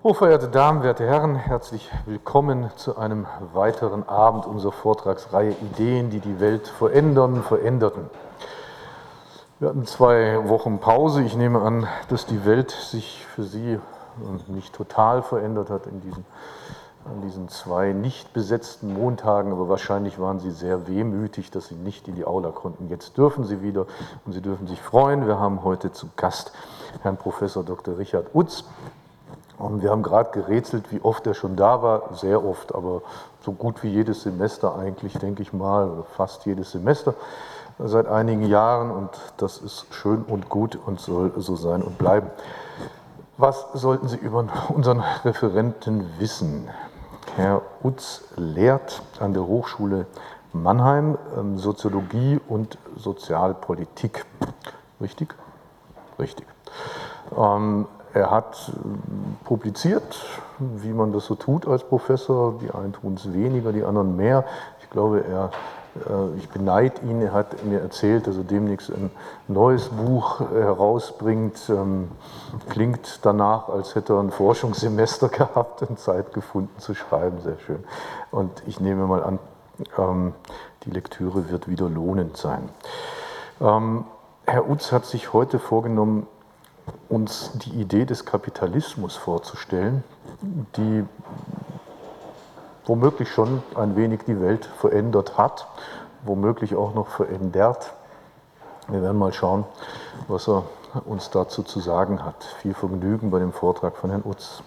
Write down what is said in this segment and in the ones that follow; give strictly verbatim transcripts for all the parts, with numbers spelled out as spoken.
Hochverehrte Damen, werte Herren, herzlich willkommen zu einem weiteren Abend unserer Vortragsreihe Ideen, die die Welt verändern, veränderten. Wir hatten zwei Wochen Pause. Ich nehme an, dass die Welt sich für Sie nicht total verändert hat in diesen, an diesen zwei nicht besetzten Montagen, aber wahrscheinlich waren Sie sehr wehmütig, dass Sie nicht in die Aula konnten. Jetzt dürfen Sie wieder und Sie dürfen sich freuen. Wir haben heute zu Gast Herrn Professor Doktor Richard Utz. Und wir haben gerade gerätselt, wie oft er schon da war, sehr oft, aber so gut wie jedes Semester eigentlich, denke ich mal, oder fast jedes Semester seit einigen Jahren, und das ist schön und gut und soll so sein und bleiben. Was sollten Sie über unseren Referenten wissen? Herr Utz lehrt an der Hochschule Mannheim Soziologie und Sozialpolitik. Richtig? Richtig. Ähm, Er hat publiziert, wie man das so tut als Professor. Die einen tun es weniger, die anderen mehr. Ich glaube, er, ich beneide ihn. Er hat mir erzählt, dass er demnächst ein neues Buch herausbringt. Klingt danach, als hätte er ein Forschungssemester gehabt und Zeit gefunden zu schreiben. Sehr schön. Und ich nehme mal an, die Lektüre wird wieder lohnend sein. Herr Utz hat sich heute vorgenommen, uns die Idee des Kapitalismus vorzustellen, die womöglich schon ein wenig die Welt verändert hat, womöglich auch noch verändert. Wir werden mal schauen, was er uns dazu zu sagen hat. Viel Vergnügen bei dem Vortrag von Herrn Utz.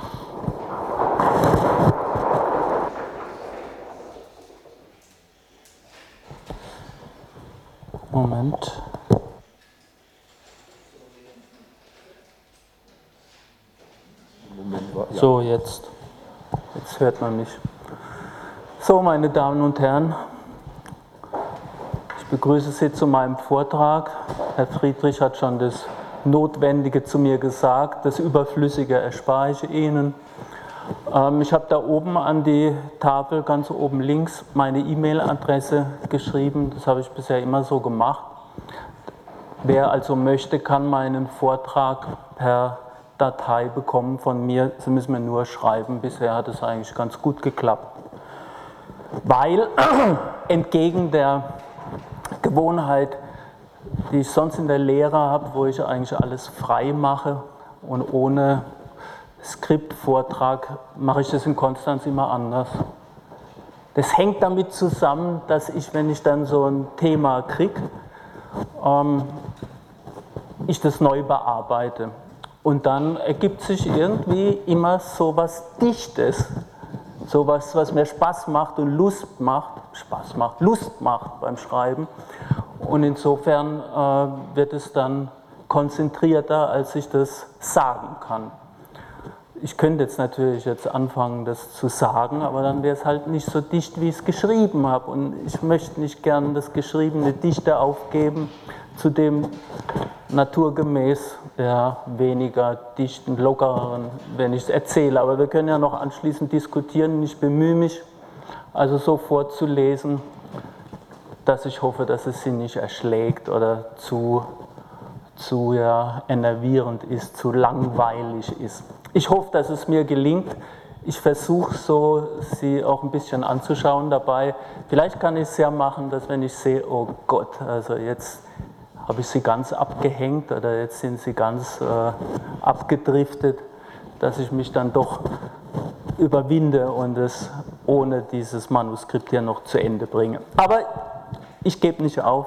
Moment. So, jetzt, jetzt hört man mich. So, meine Damen und Herren, ich begrüße Sie zu meinem Vortrag. Herr Friedrich hat schon das Notwendige zu mir gesagt, das Überflüssige erspare ich Ihnen. Ähm, ich habe da oben an die Tafel, ganz oben links, meine E-Mail-Adresse geschrieben. Das habe ich bisher immer so gemacht. Wer also möchte, kann meinen Vortrag per Datei bekommen von mir. Sie müssen mir nur schreiben. Bisher hat es eigentlich ganz gut geklappt. Weil entgegen der Gewohnheit, die ich sonst in der Lehre habe, wo ich eigentlich alles frei mache und ohne Skriptvortrag, mache ich das in Konstanz immer anders. Das hängt damit zusammen, dass ich, wenn ich dann so ein Thema kriege, ähm, ich das neu bearbeite. Und dann ergibt sich irgendwie immer so was Dichtes, so was, was mir Spaß macht und Lust macht, Spaß macht, Lust macht beim Schreiben. Und insofern äh, wird es dann konzentrierter, als ich das sagen kann. Ich könnte jetzt natürlich jetzt anfangen, das zu sagen, aber dann wäre es halt nicht so dicht, wie ich es geschrieben habe. Und ich möchte nicht gern das geschriebene Dichte aufgeben, zu dem naturgemäß ja, weniger dichten, lockeren, wenn ich es erzähle. Aber wir können ja noch anschließend diskutieren. Ich bemühe mich, also so vorzulesen, dass ich hoffe, dass es Sie nicht erschlägt oder zu, zu ja, enervierend ist, zu langweilig ist. Ich hoffe, dass es mir gelingt. Ich versuche so, Sie auch ein bisschen anzuschauen dabei. Vielleicht kann ich es ja machen, dass wenn ich sehe, oh Gott, also jetzt habe ich Sie ganz abgehängt oder jetzt sind Sie ganz äh, abgedriftet, dass ich mich dann doch überwinde und es ohne dieses Manuskript hier noch zu Ende bringe. Aber ich gebe nicht auf.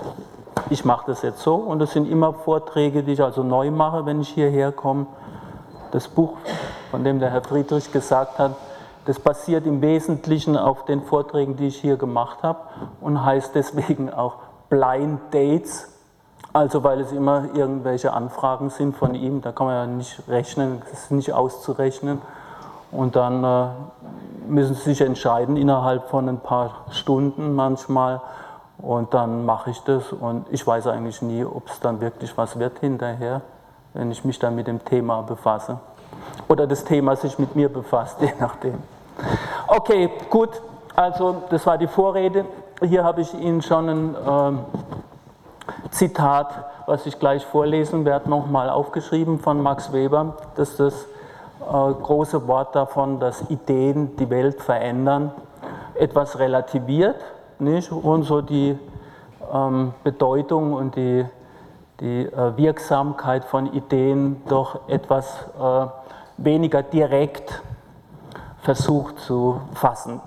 Ich mache das jetzt so und das sind immer Vorträge, die ich also neu mache, wenn ich hierher komme. Das Buch, von dem der Herr Friedrich gesagt hat, das basiert im Wesentlichen auf den Vorträgen, die ich hier gemacht habe und heißt deswegen auch Blind Dates, also weil es immer irgendwelche Anfragen sind von ihm, da kann man ja nicht rechnen, das ist nicht auszurechnen und dann äh, müssen Sie sich entscheiden innerhalb von ein paar Stunden manchmal und dann mache ich das und ich weiß eigentlich nie, ob es dann wirklich was wird hinterher, wenn ich mich dann mit dem Thema befasse oder das Thema sich mit mir befasst, je nachdem. Okay, gut, also das war die Vorrede. Hier habe ich Ihnen schon ein ähm, Zitat, was ich gleich vorlesen werde, nochmal aufgeschrieben von Max Weber. Das ist das äh, große Wort davon, dass Ideen die Welt verändern, etwas relativiert, nicht? Und so die ähm, Bedeutung und die, die äh, Wirksamkeit von Ideen doch etwas äh, weniger direkt versucht zu fassen.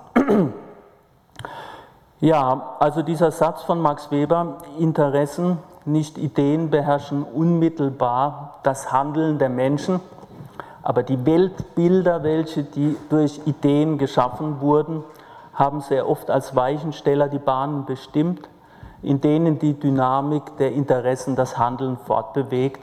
Ja, also dieser Satz von Max Weber, Interessen, nicht Ideen beherrschen unmittelbar das Handeln der Menschen, aber die Weltbilder, welche die durch Ideen geschaffen wurden, haben sehr oft als Weichensteller die Bahnen bestimmt, in denen die Dynamik der Interessen das Handeln fortbewegt.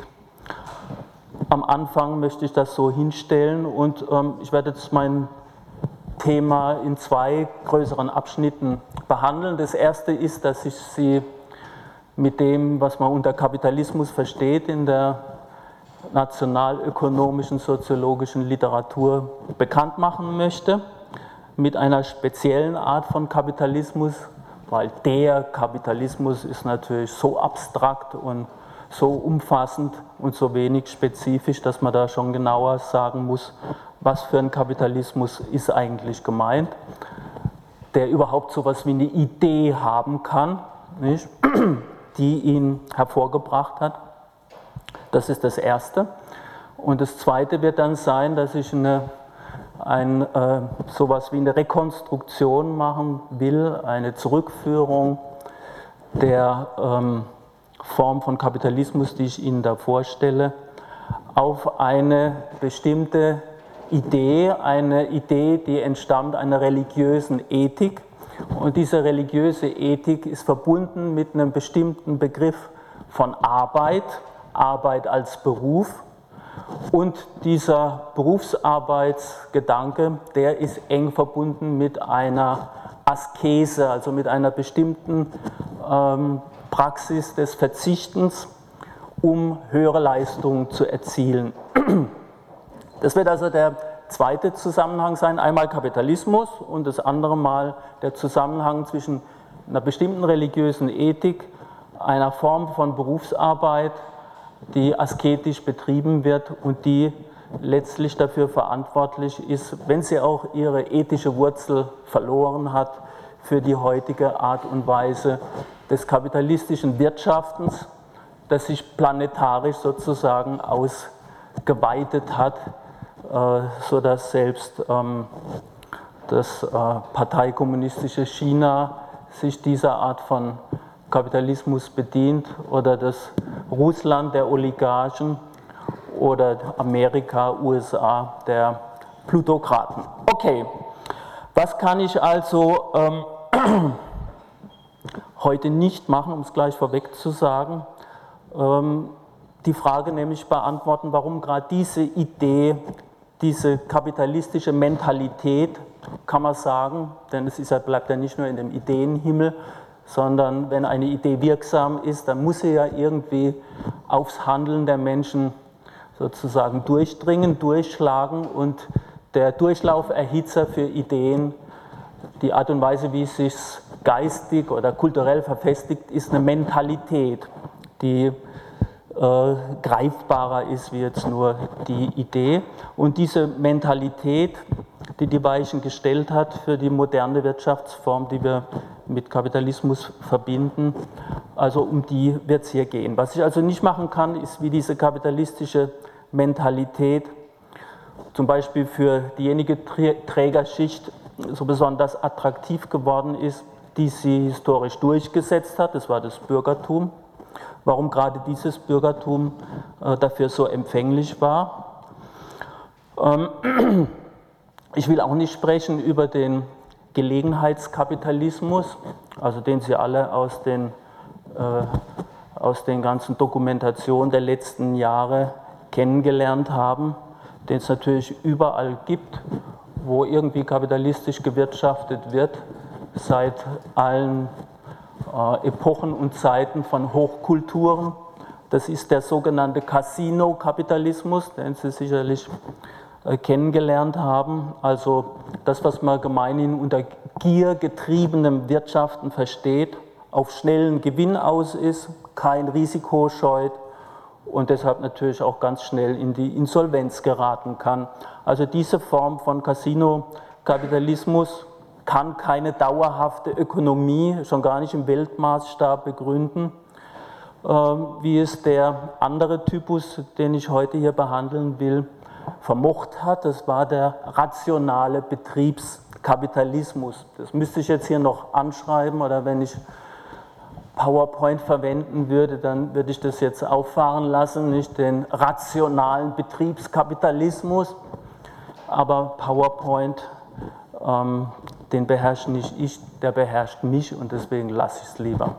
Am Anfang möchte ich das so hinstellen und ähm, ich werde jetzt mein Thema in zwei größeren Abschnitten behandeln. Das erste ist, dass ich Sie mit dem, was man unter Kapitalismus versteht, in der nationalökonomischen, soziologischen Literatur bekannt machen möchte, mit einer speziellen Art von Kapitalismus, weil der Kapitalismus ist natürlich so abstrakt und so umfassend und so wenig spezifisch, dass man da schon genauer sagen muss, was für ein Kapitalismus ist eigentlich gemeint, der überhaupt so etwas wie eine Idee haben kann, nicht? Die ihn hervorgebracht hat. Das ist das Erste. Und das Zweite wird dann sein, dass ich eine, ein, äh, sowas wie eine Rekonstruktion machen will, eine Zurückführung der ähm, Form von Kapitalismus, die ich Ihnen da vorstelle, auf eine bestimmte Idee, eine Idee, die entstammt einer religiösen Ethik. Und diese religiöse Ethik ist verbunden mit einem bestimmten Begriff von Arbeit, Arbeit als Beruf. Und dieser Berufsarbeitsgedanke, der ist eng verbunden mit einer Askese, also mit einer bestimmten ähm, Praxis des Verzichtens, um höhere Leistungen zu erzielen. Das wird also der zweite Zusammenhang sein, einmal Kapitalismus und das andere Mal der Zusammenhang zwischen einer bestimmten religiösen Ethik, einer Form von Berufsarbeit, die asketisch betrieben wird und die letztlich dafür verantwortlich ist, wenn sie auch ihre ethische Wurzel verloren hat, für die heutige Art und Weise des kapitalistischen Wirtschaftens, das sich planetarisch sozusagen ausgeweitet hat, sodass selbst das parteikommunistische China sich dieser Art von Kapitalismus bedient oder das Russland der Oligarchen oder Amerika, U S A der Plutokraten. Okay, was kann ich also ähm, heute nicht machen, um es gleich vorweg zu sagen? Ähm, die Frage nämlich beantworten, warum gerade diese Idee, diese kapitalistische Mentalität, kann man sagen, denn es ist ja, bleibt ja nicht nur in dem Ideenhimmel, sondern wenn eine Idee wirksam ist, dann muss sie ja irgendwie aufs Handeln der Menschen sozusagen durchdringen, durchschlagen und der Durchlauferhitzer für Ideen, die Art und Weise, wie es sich geistig oder kulturell verfestigt, ist eine Mentalität, die äh, greifbarer ist wie jetzt nur die Idee. Und diese Mentalität, die die Weichen gestellt hat für die moderne Wirtschaftsform, die wir mit Kapitalismus verbinden, also um die wird es hier gehen. Was ich also nicht machen kann, ist, wie diese kapitalistische Mentalität zum Beispiel für diejenige Trägerschicht so besonders attraktiv geworden ist, die sie historisch durchgesetzt hat, das war das Bürgertum. Warum gerade dieses Bürgertum äh, dafür so empfänglich war. Ähm, ich will auch nicht sprechen über den Gelegenheitskapitalismus, also den Sie alle aus den, äh, aus den ganzen Dokumentationen der letzten Jahre kennengelernt haben, den es natürlich überall gibt, wo irgendwie kapitalistisch gewirtschaftet wird, seit allen äh, Epochen und Zeiten von Hochkulturen. Das ist der sogenannte Casino-Kapitalismus, den Sie sicherlich äh, kennengelernt haben. Also das, was man gemeinhin unter giergetriebenem Wirtschaften versteht, auf schnellen Gewinn aus ist, kein Risiko scheut und deshalb natürlich auch ganz schnell in die Insolvenz geraten kann. Also diese Form von Casino-Kapitalismus kann keine dauerhafte Ökonomie, schon gar nicht im Weltmaßstab begründen, wie es der andere Typus, den ich heute hier behandeln will, vermocht hat. Das war der rationale Betriebskapitalismus. Das müsste ich jetzt hier noch anschreiben, oder wenn ich PowerPoint verwenden würde, dann würde ich das jetzt auffahren lassen, nicht den rationalen Betriebskapitalismus, aber PowerPoint, ähm, den beherrscht nicht ich, der beherrscht mich, und deswegen lasse ich es lieber.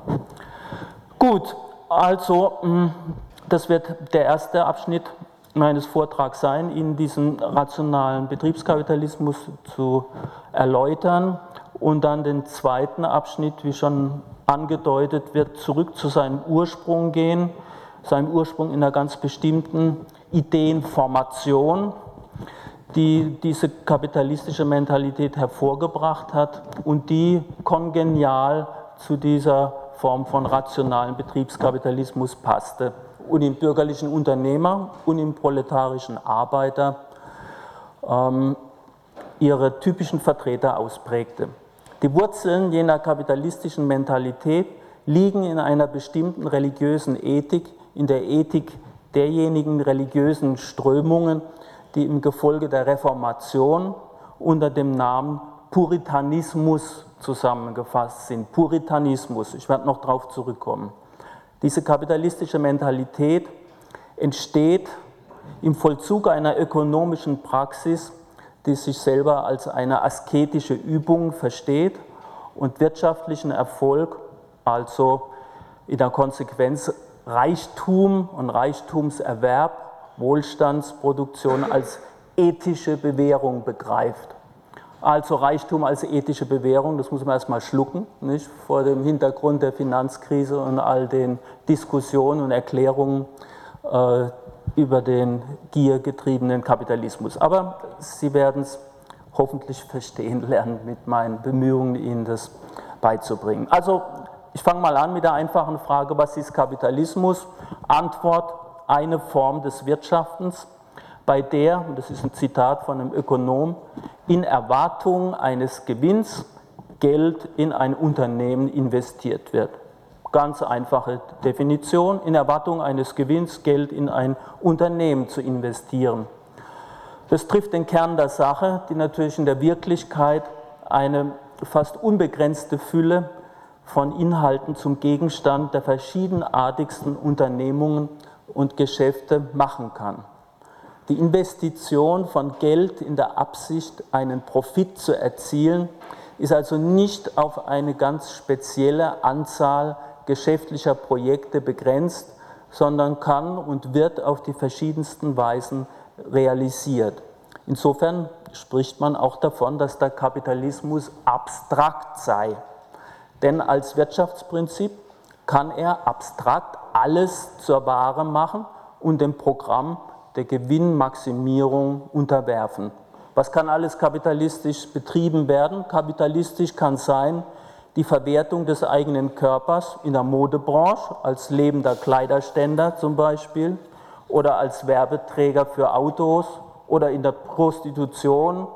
Gut, also das wird der erste Abschnitt meines Vortrags sein, Ihnen diesen rationalen Betriebskapitalismus zu erläutern, und dann den zweiten Abschnitt, wie schon angedeutet, wird zurück zu seinem Ursprung gehen, seinem Ursprung in einer ganz bestimmten Ideenformation, die diese kapitalistische Mentalität hervorgebracht hat und die kongenial zu dieser Form von rationalen Betriebskapitalismus passte und im bürgerlichen Unternehmer und im proletarischen Arbeiter ähm, ihre typischen Vertreter ausprägte. Die Wurzeln jener kapitalistischen Mentalität liegen in einer bestimmten religiösen Ethik, in der Ethik derjenigen religiösen Strömungen, die im Gefolge der Reformation unter dem Namen Puritanismus zusammengefasst sind. Puritanismus, ich werde noch darauf zurückkommen. Diese kapitalistische Mentalität entsteht im Vollzug einer ökonomischen Praxis, die sich selber als eine asketische Übung versteht und wirtschaftlichen Erfolg, also in der Konsequenz Reichtum und Reichtumserwerb, Wohlstandsproduktion als ethische Bewährung begreift. Also Reichtum als ethische Bewährung, das muss man erstmal schlucken, nicht? Vor dem Hintergrund der Finanzkrise und all den Diskussionen und Erklärungen äh, über den giergetriebenen Kapitalismus. Aber Sie werden es hoffentlich verstehen lernen mit meinen Bemühungen, Ihnen das beizubringen. Also ich fange mal an mit der einfachen Frage, was ist Kapitalismus? Antwort: eine Form des Wirtschaftens, bei der, und das ist ein Zitat von einem Ökonom, in Erwartung eines Gewinns Geld in ein Unternehmen investiert wird. Ganz einfache Definition, in Erwartung eines Gewinns Geld in ein Unternehmen zu investieren. Das trifft den Kern der Sache, die natürlich in der Wirklichkeit eine fast unbegrenzte Fülle von Inhalten zum Gegenstand der verschiedenartigsten Unternehmungen und Geschäfte machen kann. Die Investition von Geld in der Absicht, einen Profit zu erzielen, ist also nicht auf eine ganz spezielle Anzahl geschäftlicher Projekte begrenzt, sondern kann und wird auf die verschiedensten Weisen realisiert. Insofern spricht man auch davon, dass der Kapitalismus abstrakt sei. Denn als Wirtschaftsprinzip kann er abstrakt alles zur Ware machen und dem Programm der Gewinnmaximierung unterwerfen. Was kann alles kapitalistisch betrieben werden? Kapitalistisch kann sein die Verwertung des eigenen Körpers in der Modebranche, als lebender Kleiderständer zum Beispiel, oder als Werbeträger für Autos oder in der Prostitution,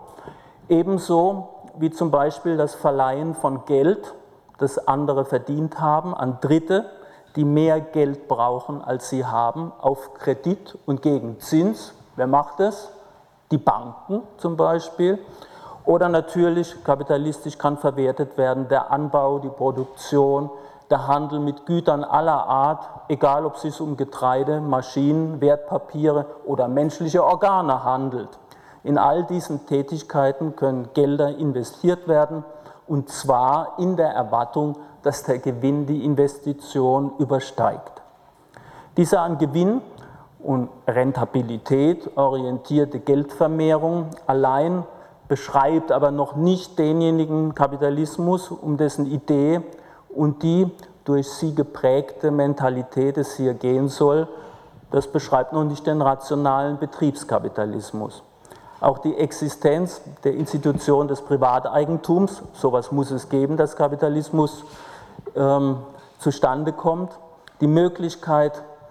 ebenso wie zum Beispiel das Verleihen von Geld, das andere verdient haben, an Dritte, die mehr Geld brauchen, als sie haben, auf Kredit und gegen Zins. Wer macht das? Die Banken zum Beispiel. Oder natürlich, kapitalistisch kann verwertet werden, der Anbau, die Produktion, der Handel mit Gütern aller Art, egal ob es sich um Getreide, Maschinen, Wertpapiere oder menschliche Organe handelt. In all diesen Tätigkeiten können Gelder investiert werden, und zwar in der Erwartung, dass der Gewinn die Investition übersteigt. Diese an Gewinn und Rentabilität orientierte Geldvermehrung allein beschreibt aber noch nicht denjenigen Kapitalismus, um dessen Idee und die durch sie geprägte Mentalität es hier gehen soll. Das beschreibt noch nicht den rationalen Betriebskapitalismus. Auch die Existenz der Institution des Privateigentums, sowas muss es geben, dass Kapitalismus ähm, zustande kommt, die Möglichkeit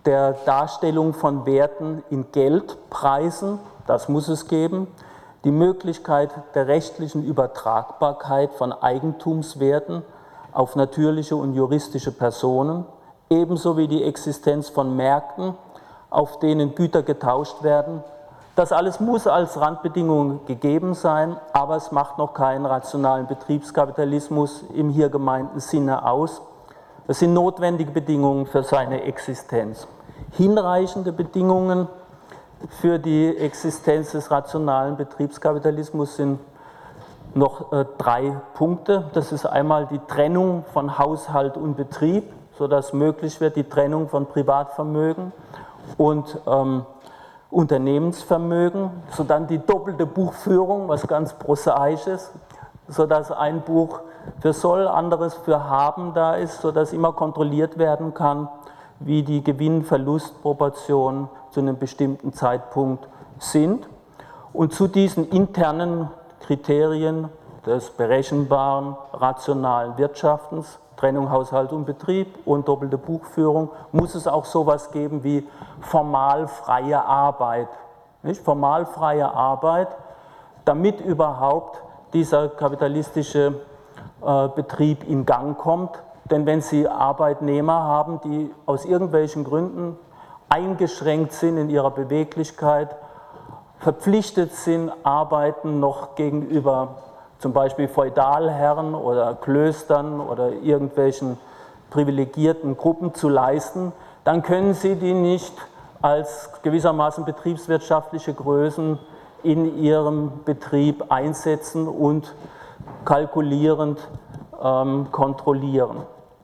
der Darstellung von Werten in Geldpreisen, das muss es geben, die Möglichkeit der rechtlichen Übertragbarkeit von Eigentumswerten auf natürliche und juristische Personen, ebenso wie die Existenz von Märkten, auf denen Güter getauscht werden. Das alles muss als Randbedingung gegeben sein, aber es macht noch keinen rationalen Betriebskapitalismus im hier gemeinten Sinne aus. Das sind notwendige Bedingungen für seine Existenz. Hinreichende Bedingungen für die Existenz des rationalen Betriebskapitalismus sind noch äh, drei Punkte. Das ist einmal die Trennung von Haushalt und Betrieb, sodass möglich wird, die Trennung von Privatvermögen und ähm, Unternehmensvermögen, sodann die doppelte Buchführung, was ganz prosaisch ist, sodass ein Buch für Soll, anderes für Haben da ist, sodass immer kontrolliert werden kann, wie die Gewinn-Verlust-Proportionen zu einem bestimmten Zeitpunkt sind. Und zu diesen internen Kriterien des berechenbaren, rationalen Wirtschaftens, Trennung Haushalt und Betrieb und doppelte Buchführung, muss es auch sowas geben wie formalfreie Arbeit. Nicht? Formalfreie Arbeit, damit überhaupt dieser kapitalistische äh, Betrieb in Gang kommt. Denn wenn Sie Arbeitnehmer haben, die aus irgendwelchen Gründen eingeschränkt sind in ihrer Beweglichkeit, verpflichtet sind, Arbeiten noch gegenüber zum Beispiel Feudalherren oder Klöstern oder irgendwelchen privilegierten Gruppen zu leisten, dann können Sie die nicht als gewissermaßen betriebswirtschaftliche Größen in Ihrem Betrieb einsetzen und kalkulierend ähm, kontrollieren.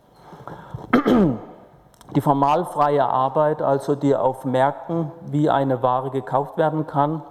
Die formalfreie Arbeit, also die auf Märkten wie eine Ware gekauft werden kann,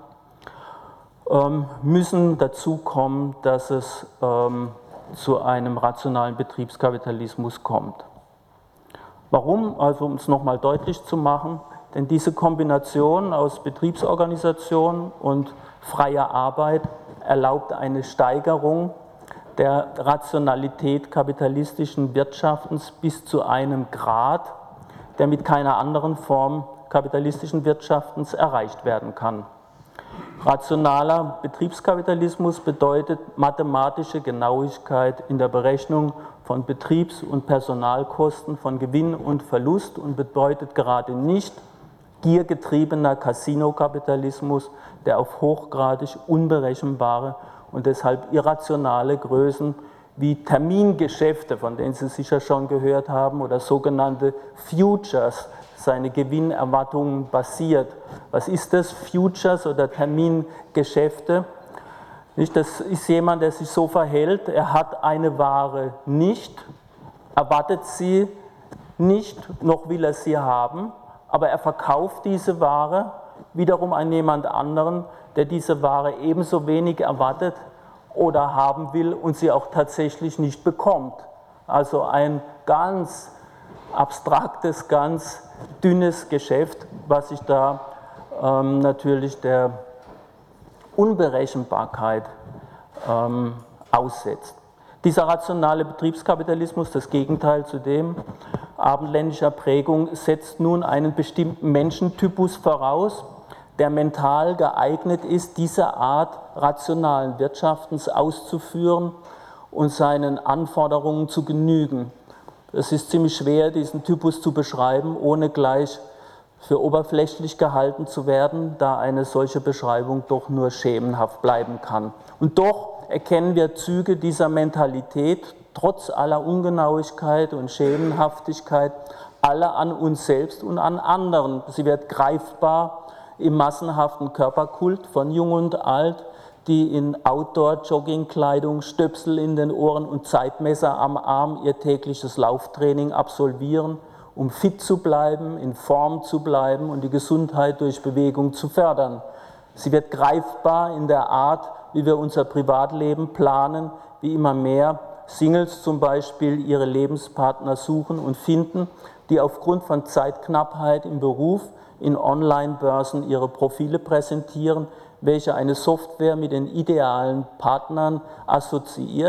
müssen dazu kommen, dass es ähm, zu einem rationalen Betriebskapitalismus kommt. Warum? Also um es nochmal deutlich zu machen, denn diese Kombination aus Betriebsorganisation und freier Arbeit erlaubt eine Steigerung der Rationalität kapitalistischen Wirtschaftens bis zu einem Grad, der mit keiner anderen Form kapitalistischen Wirtschaftens erreicht werden kann. Rationaler Betriebskapitalismus bedeutet mathematische Genauigkeit in der Berechnung von Betriebs- und Personalkosten, von Gewinn und Verlust und bedeutet gerade nicht giergetriebener Casino-Kapitalismus, der auf hochgradig unberechenbare und deshalb irrationale Größen wie Termingeschäfte, von denen Sie sicher schon gehört haben, oder sogenannte Futures, seine Gewinnerwartungen basiert. Was ist das? Futures oder Termingeschäfte? Das ist jemand, der sich so verhält, er hat eine Ware nicht, erwartet sie nicht, noch will er sie haben, aber er verkauft diese Ware wiederum an jemand anderen, der diese Ware ebenso wenig erwartet oder haben will und sie auch tatsächlich nicht bekommt. Also ein ganz abstraktes, ganz dünnes Geschäft, was sich da ähm, natürlich der Unberechenbarkeit ähm, aussetzt. Dieser rationale Betriebskapitalismus, das Gegenteil zu dem abendländischer Prägung, setzt nun einen bestimmten Menschentypus voraus, der mental geeignet ist, diese Art rationalen Wirtschaftens auszuführen und seinen Anforderungen zu genügen. Es ist ziemlich schwer, diesen Typus zu beschreiben, ohne gleich für oberflächlich gehalten zu werden, da eine solche Beschreibung doch nur schemenhaft bleiben kann. Und doch erkennen wir Züge dieser Mentalität, trotz aller Ungenauigkeit und Schemenhaftigkeit, alle an uns selbst und an anderen. Sie wird greifbar im massenhaften Körperkult von Jung und Alt, die in Outdoor-Joggingkleidung, Stöpsel in den Ohren und Zeitmesser am Arm ihr tägliches Lauftraining absolvieren, um fit zu bleiben, in Form zu bleiben und die Gesundheit durch Bewegung zu fördern. Sie wird greifbar in der Art, wie wir unser Privatleben planen, wie immer mehr Singles zum Beispiel ihre Lebenspartner suchen und finden, die aufgrund von Zeitknappheit im Beruf in Online-Börsen ihre Profile präsentieren, welche eine Software mit den idealen Partnern assoziiert,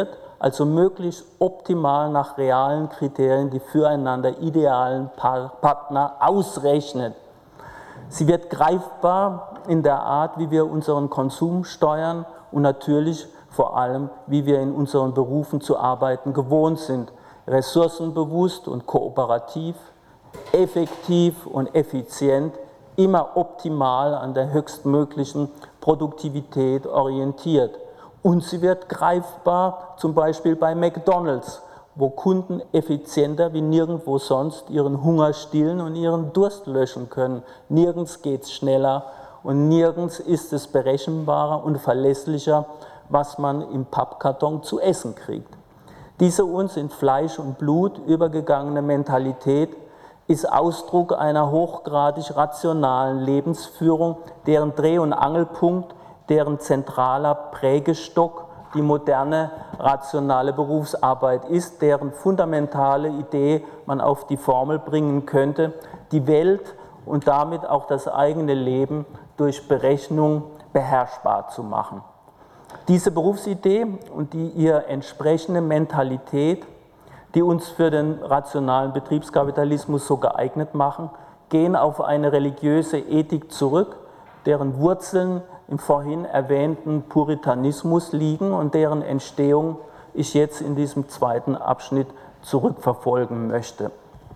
also möglichst optimal nach realen Kriterien die füreinander idealen Partner ausrechnet. Sie wird greifbar in der Art, wie wir unseren Konsum steuern und natürlich vor allem, wie wir in unseren Berufen zu arbeiten gewohnt sind. Ressourcenbewusst und kooperativ, effektiv und effizient, immer optimal an der höchstmöglichen Produktivität orientiert. Und sie wird greifbar zum Beispiel bei McDonald's, wo Kunden effizienter wie nirgendwo sonst ihren Hunger stillen und ihren Durst löschen können. Nirgends geht es schneller und nirgends ist es berechenbarer und verlässlicher, was man im Pappkarton zu essen kriegt. Diese uns in Fleisch und Blut übergegangene Mentalität ist Ausdruck einer hochgradig rationalen Lebensführung, deren Dreh- und Angelpunkt, deren zentraler Prägestock die moderne rationale Berufsarbeit ist, deren fundamentale Idee man auf die Formel bringen könnte, die Welt und damit auch das eigene Leben durch Berechnung beherrschbar zu machen. Diese Berufsidee und die ihr entsprechende Mentalität, die uns für den rationalen Betriebskapitalismus so geeignet machen, gehen auf eine religiöse Ethik zurück, deren Wurzeln im vorhin erwähnten Puritanismus liegen und deren Entstehung ich jetzt in diesem zweiten Abschnitt zurückverfolgen möchte.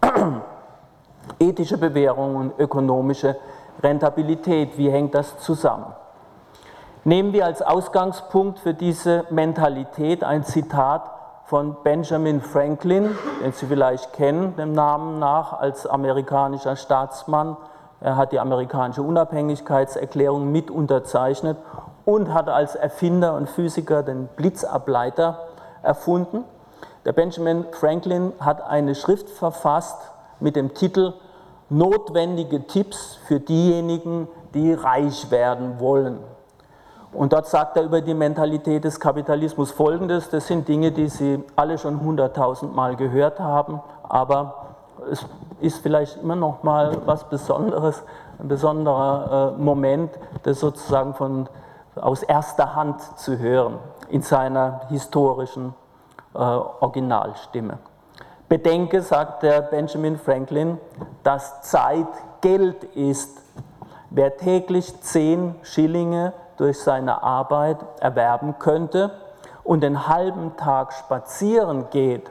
Ethische Bewährung und ökonomische Rentabilität, wie hängt das zusammen? Nehmen wir als Ausgangspunkt für diese Mentalität ein Zitat von Benjamin Franklin, den Sie vielleicht kennen, dem Namen nach, als amerikanischer Staatsmann. Er hat die amerikanische Unabhängigkeitserklärung mit unterzeichnet und hat als Erfinder und Physiker den Blitzableiter erfunden. Der Benjamin Franklin hat eine Schrift verfasst mit dem Titel Notwendige Tipps für diejenigen, die reich werden wollen. Und dort sagt er über die Mentalität des Kapitalismus Folgendes: Das sind Dinge, die Sie alle schon hunderttausend Mal gehört haben, aber es ist vielleicht immer noch mal was Besonderes, ein besonderer äh, Moment, das sozusagen von, aus erster Hand zu hören, in seiner historischen äh, Originalstimme. Bedenke, sagt der Benjamin Franklin, dass Zeit Geld ist. Wer täglich zehn Schillinge durch seine Arbeit erwerben könnte und den halben Tag spazieren geht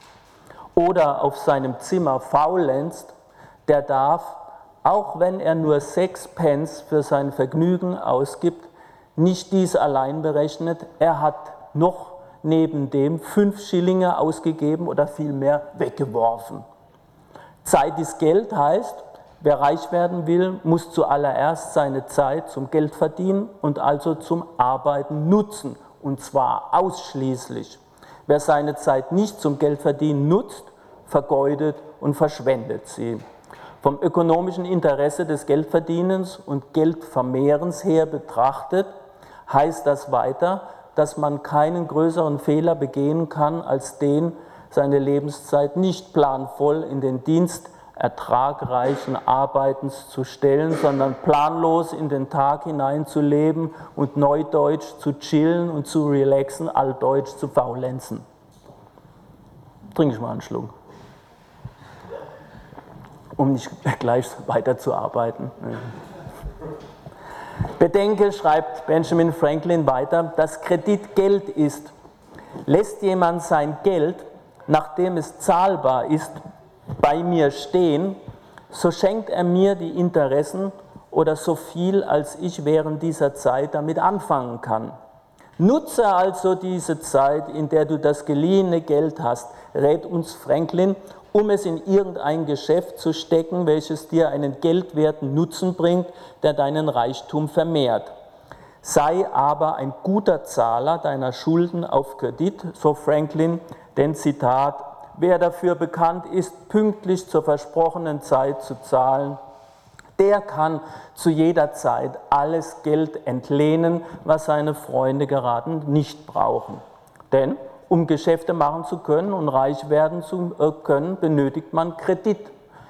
oder auf seinem Zimmer faulenzt, der darf, auch wenn er nur sechs Pence für sein Vergnügen ausgibt, nicht dies allein berechnet, er hat noch neben dem fünf Schillinge ausgegeben oder vielmehr weggeworfen. Zeit ist Geld heißt, wer reich werden will, muss zuallererst seine Zeit zum Geldverdienen und also zum Arbeiten nutzen, und zwar ausschließlich. Wer seine Zeit nicht zum Geldverdienen nutzt, vergeudet und verschwendet sie. Vom ökonomischen Interesse des Geldverdienens und Geldvermehrens her betrachtet, heißt das weiter, dass man keinen größeren Fehler begehen kann, als den, seine Lebenszeit nicht planvoll in den Dienst ertragreichen Arbeitens zu stellen, sondern planlos in den Tag hinein zu leben und neudeutsch zu chillen und zu relaxen, altdeutsch zu faulenzen. Trinke ich mal einen Schluck, um nicht gleich weiterzuarbeiten. Bedenke, schreibt Benjamin Franklin weiter, dass Kredit Geld ist. Lässt jemand sein Geld, nachdem es zahlbar ist, bei mir stehen, so schenkt er mir die Interessen oder so viel, als ich während dieser Zeit damit anfangen kann. Nutze also diese Zeit, in der du das geliehene Geld hast, rät uns Franklin, um es in irgendein Geschäft zu stecken, welches dir einen geldwerten Nutzen bringt, der deinen Reichtum vermehrt. Sei aber ein guter Zahler deiner Schulden auf Kredit, so Franklin, denn Zitat, wer dafür bekannt ist, pünktlich zur versprochenen Zeit zu zahlen, der kann zu jeder Zeit alles Geld entlehnen, was seine Freunde geraten nicht brauchen. Denn um Geschäfte machen zu können und reich werden zu können, benötigt man Kredit.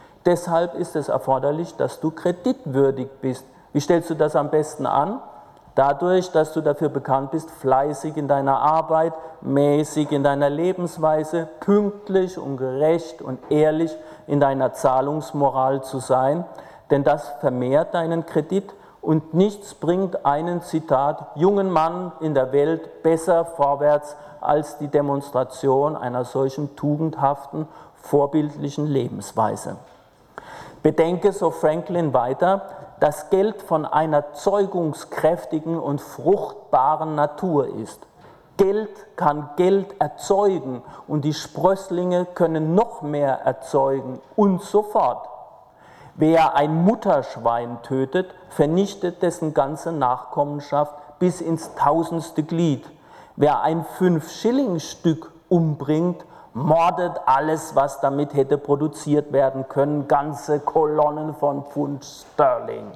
Deshalb ist es erforderlich, dass du kreditwürdig bist. Wie stellst du das am besten an? Dadurch, dass du dafür bekannt bist, fleißig in deiner Arbeit, mäßig in deiner Lebensweise, pünktlich und gerecht und ehrlich in deiner Zahlungsmoral zu sein, denn das vermehrt deinen Kredit und nichts bringt einen, Zitat, jungen Mann in der Welt besser vorwärts als die Demonstration einer solchen tugendhaften, vorbildlichen Lebensweise. Bedenke, so Franklin weiter, dass Geld von einer zeugungskräftigen und fruchtbaren Natur ist. Geld kann Geld erzeugen und die Sprösslinge können noch mehr erzeugen und so fort. Wer ein Mutterschwein tötet, vernichtet dessen ganze Nachkommenschaft bis ins tausendste Glied. Wer ein Fünf-Schilling-Stück umbringt, mordet alles, was damit hätte produziert werden können, ganze Kolonnen von Pfund Sterling.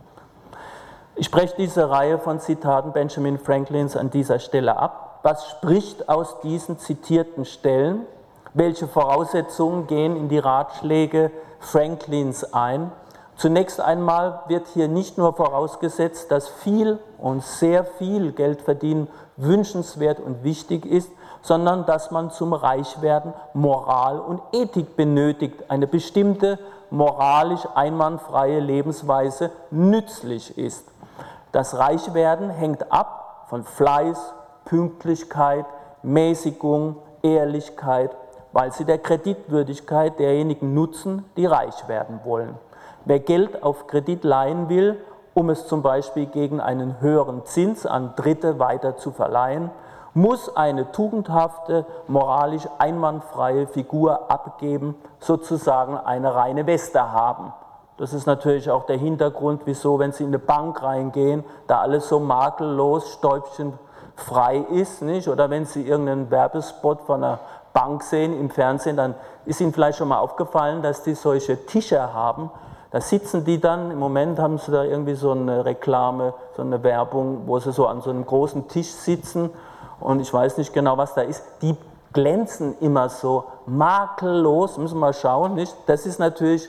Ich spreche diese Reihe von Zitaten Benjamin Franklins an dieser Stelle ab. Was spricht aus diesen zitierten Stellen? Welche Voraussetzungen gehen in die Ratschläge Franklins ein? Zunächst einmal wird hier nicht nur vorausgesetzt, dass viel und sehr viel Geld verdienen wünschenswert und wichtig ist, sondern dass man zum Reichwerden Moral und Ethik benötigt. Eine bestimmte moralisch einwandfreie Lebensweise nützlich ist. Das Reichwerden hängt ab von Fleiß, Pünktlichkeit, Mäßigung, Ehrlichkeit, weil sie der Kreditwürdigkeit derjenigen nutzen, die reich werden wollen. Wer Geld auf Kredit leihen will, um es zum Beispiel gegen einen höheren Zins an Dritte weiter zu verleihen, muss eine tugendhafte, moralisch einwandfreie Figur abgeben, sozusagen eine reine Weste haben. Das ist natürlich auch der Hintergrund, wieso, wenn Sie in eine Bank reingehen, da alles so makellos, stäubchenfrei ist, nicht? Oder wenn Sie irgendeinen Werbespot von einer Bank sehen im Fernsehen, dann ist Ihnen vielleicht schon mal aufgefallen, dass die solche Tische haben. Da sitzen die dann, im Moment haben sie da irgendwie so eine Reklame, so eine Werbung, wo sie so an so einem großen Tisch sitzen und ich weiß nicht genau, was da ist. Die glänzen immer so makellos, müssen wir mal schauen, nicht? Das ist natürlich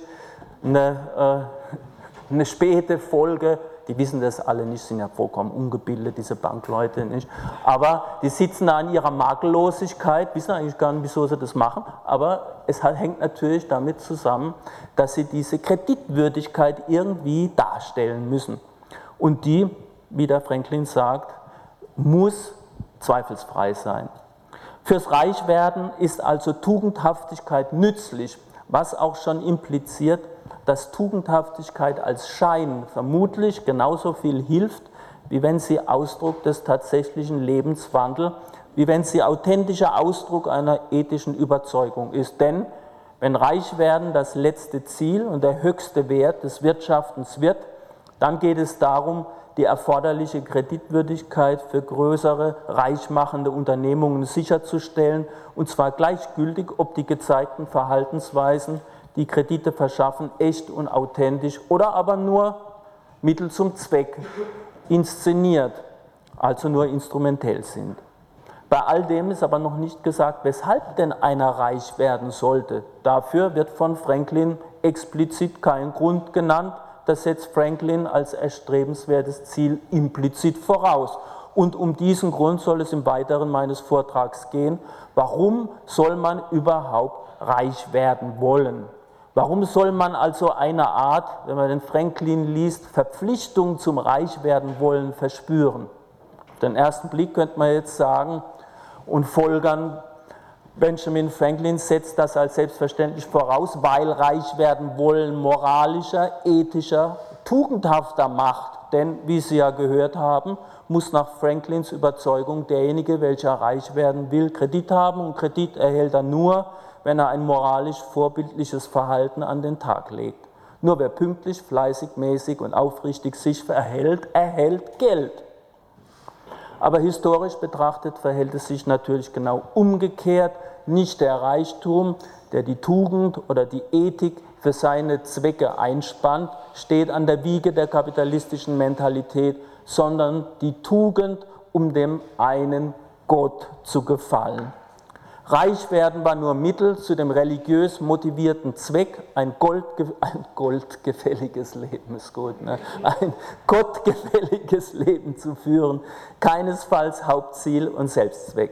eine, äh, eine späte Folge, die wissen das alle nicht, sind ja vollkommen ungebildet, diese Bankleute nicht, aber die sitzen da an ihrer Makellosigkeit, wissen eigentlich gar nicht, wieso sie das machen, aber es hängt natürlich damit zusammen, dass sie diese Kreditwürdigkeit irgendwie darstellen müssen und die, wie der Franklin sagt, muss zweifelsfrei sein. Fürs Reichwerden ist also Tugendhaftigkeit nützlich, was auch schon impliziert, dass Tugendhaftigkeit als Schein vermutlich genauso viel hilft, wie wenn sie Ausdruck des tatsächlichen Lebenswandels, wie wenn sie authentischer Ausdruck einer ethischen Überzeugung ist. Denn wenn Reichwerden das letzte Ziel und der höchste Wert des Wirtschaftens wird, dann geht es darum, die erforderliche Kreditwürdigkeit für größere, reichmachende Unternehmungen sicherzustellen, und zwar gleichgültig, ob die gezeigten Verhaltensweisen, die Kredite verschaffen, echt und authentisch oder aber nur Mittel zum Zweck inszeniert, also nur instrumentell sind. Bei all dem ist aber noch nicht gesagt, weshalb denn einer reich werden sollte. Dafür wird von Franklin explizit kein Grund genannt. Das setzt Franklin als erstrebenswertes Ziel implizit voraus. Und um diesen Grund soll es im Weiteren meines Vortrags gehen. Warum soll man überhaupt reich werden wollen? Warum soll man also eine Art, wenn man den Franklin liest, Verpflichtung zum Reichwerden wollen verspüren? Auf den ersten Blick könnte man jetzt sagen und folgern, Benjamin Franklin setzt das als selbstverständlich voraus, weil reich werden wollen moralischer, ethischer, tugendhafter macht. Denn, wie Sie ja gehört haben, muss nach Franklins Überzeugung derjenige, welcher reich werden will, Kredit haben, und Kredit erhält er nur, wenn er ein moralisch vorbildliches Verhalten an den Tag legt. Nur wer pünktlich, fleißig, mäßig und aufrichtig sich verhält, erhält Geld. Aber historisch betrachtet verhält es sich natürlich genau umgekehrt. Nicht der Reichtum, der die Tugend oder die Ethik für seine Zwecke einspannt, steht an der Wiege der kapitalistischen Mentalität, sondern die Tugend, um dem einen Gott zu gefallen. Reich werden war nur Mittel zu dem religiös motivierten Zweck, ein, Goldge ein goldgefälliges Leben ist gut, ne? ein gottgefälliges Leben zu führen, keinesfalls Hauptziel und Selbstzweck.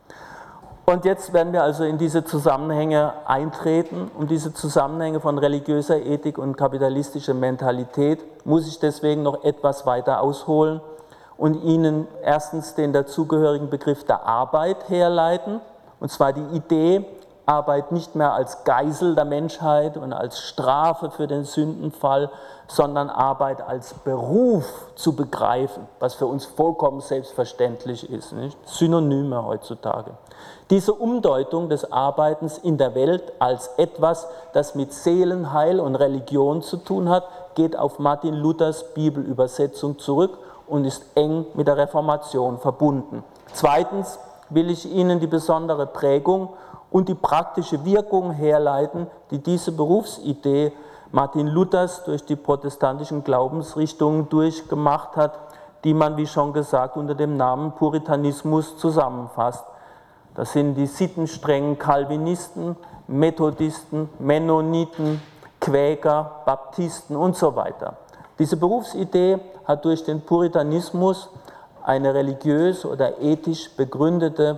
Und jetzt werden wir also in diese Zusammenhänge eintreten. Um diese Zusammenhänge von religiöser Ethik und kapitalistischer Mentalität muss ich deswegen noch etwas weiter ausholen und Ihnen erstens den dazugehörigen Begriff der Arbeit herleiten, und zwar die Idee, Arbeit nicht mehr als Geisel der Menschheit und als Strafe für den Sündenfall, sondern Arbeit als Beruf zu begreifen, was für uns vollkommen selbstverständlich ist, nicht? Synonyme heutzutage. Diese Umdeutung des Arbeitens in der Welt als etwas, das mit Seelenheil und Religion zu tun hat, geht auf Martin Luthers Bibelübersetzung zurück und ist eng mit der Reformation verbunden. Zweitens will ich Ihnen die besondere Prägung und die praktische Wirkung herleiten, die diese Berufsidee Martin Luthers durch die protestantischen Glaubensrichtungen durchgemacht hat, die man, wie schon gesagt, unter dem Namen Puritanismus zusammenfasst. Das sind die sittenstrengen Calvinisten, Methodisten, Mennoniten, Quäker, Baptisten und so weiter. Diese Berufsidee hat durch den Puritanismus eine religiös oder ethisch begründete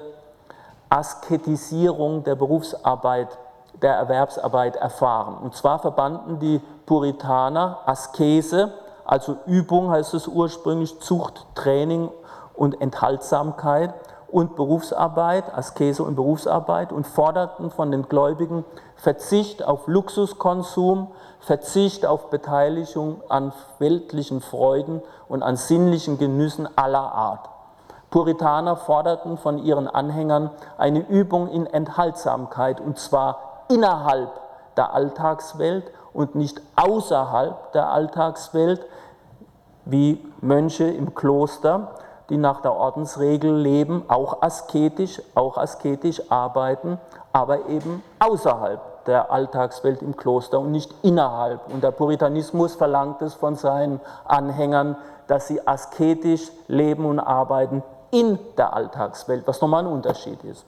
Asketisierung der Berufsarbeit, der Erwerbsarbeit erfahren. Und zwar verbanden die Puritaner Askese, also Übung heißt es ursprünglich, Zucht, Training und Enthaltsamkeit, und Berufsarbeit, Askese und Berufsarbeit, und forderten von den Gläubigen Verzicht auf Luxuskonsum, Verzicht auf Beteiligung an weltlichen Freuden und an sinnlichen Genüssen aller Art. Puritaner forderten von ihren Anhängern eine Übung in Enthaltsamkeit, und zwar innerhalb der Alltagswelt und nicht außerhalb der Alltagswelt, wie Mönche im Kloster, die nach der Ordensregel leben, auch asketisch, auch asketisch arbeiten, aber eben außerhalb der Alltagswelt im Kloster und nicht innerhalb. Und der Puritanismus verlangt es von seinen Anhängern, dass sie asketisch leben und arbeiten in der Alltagswelt, was nochmal ein Unterschied ist.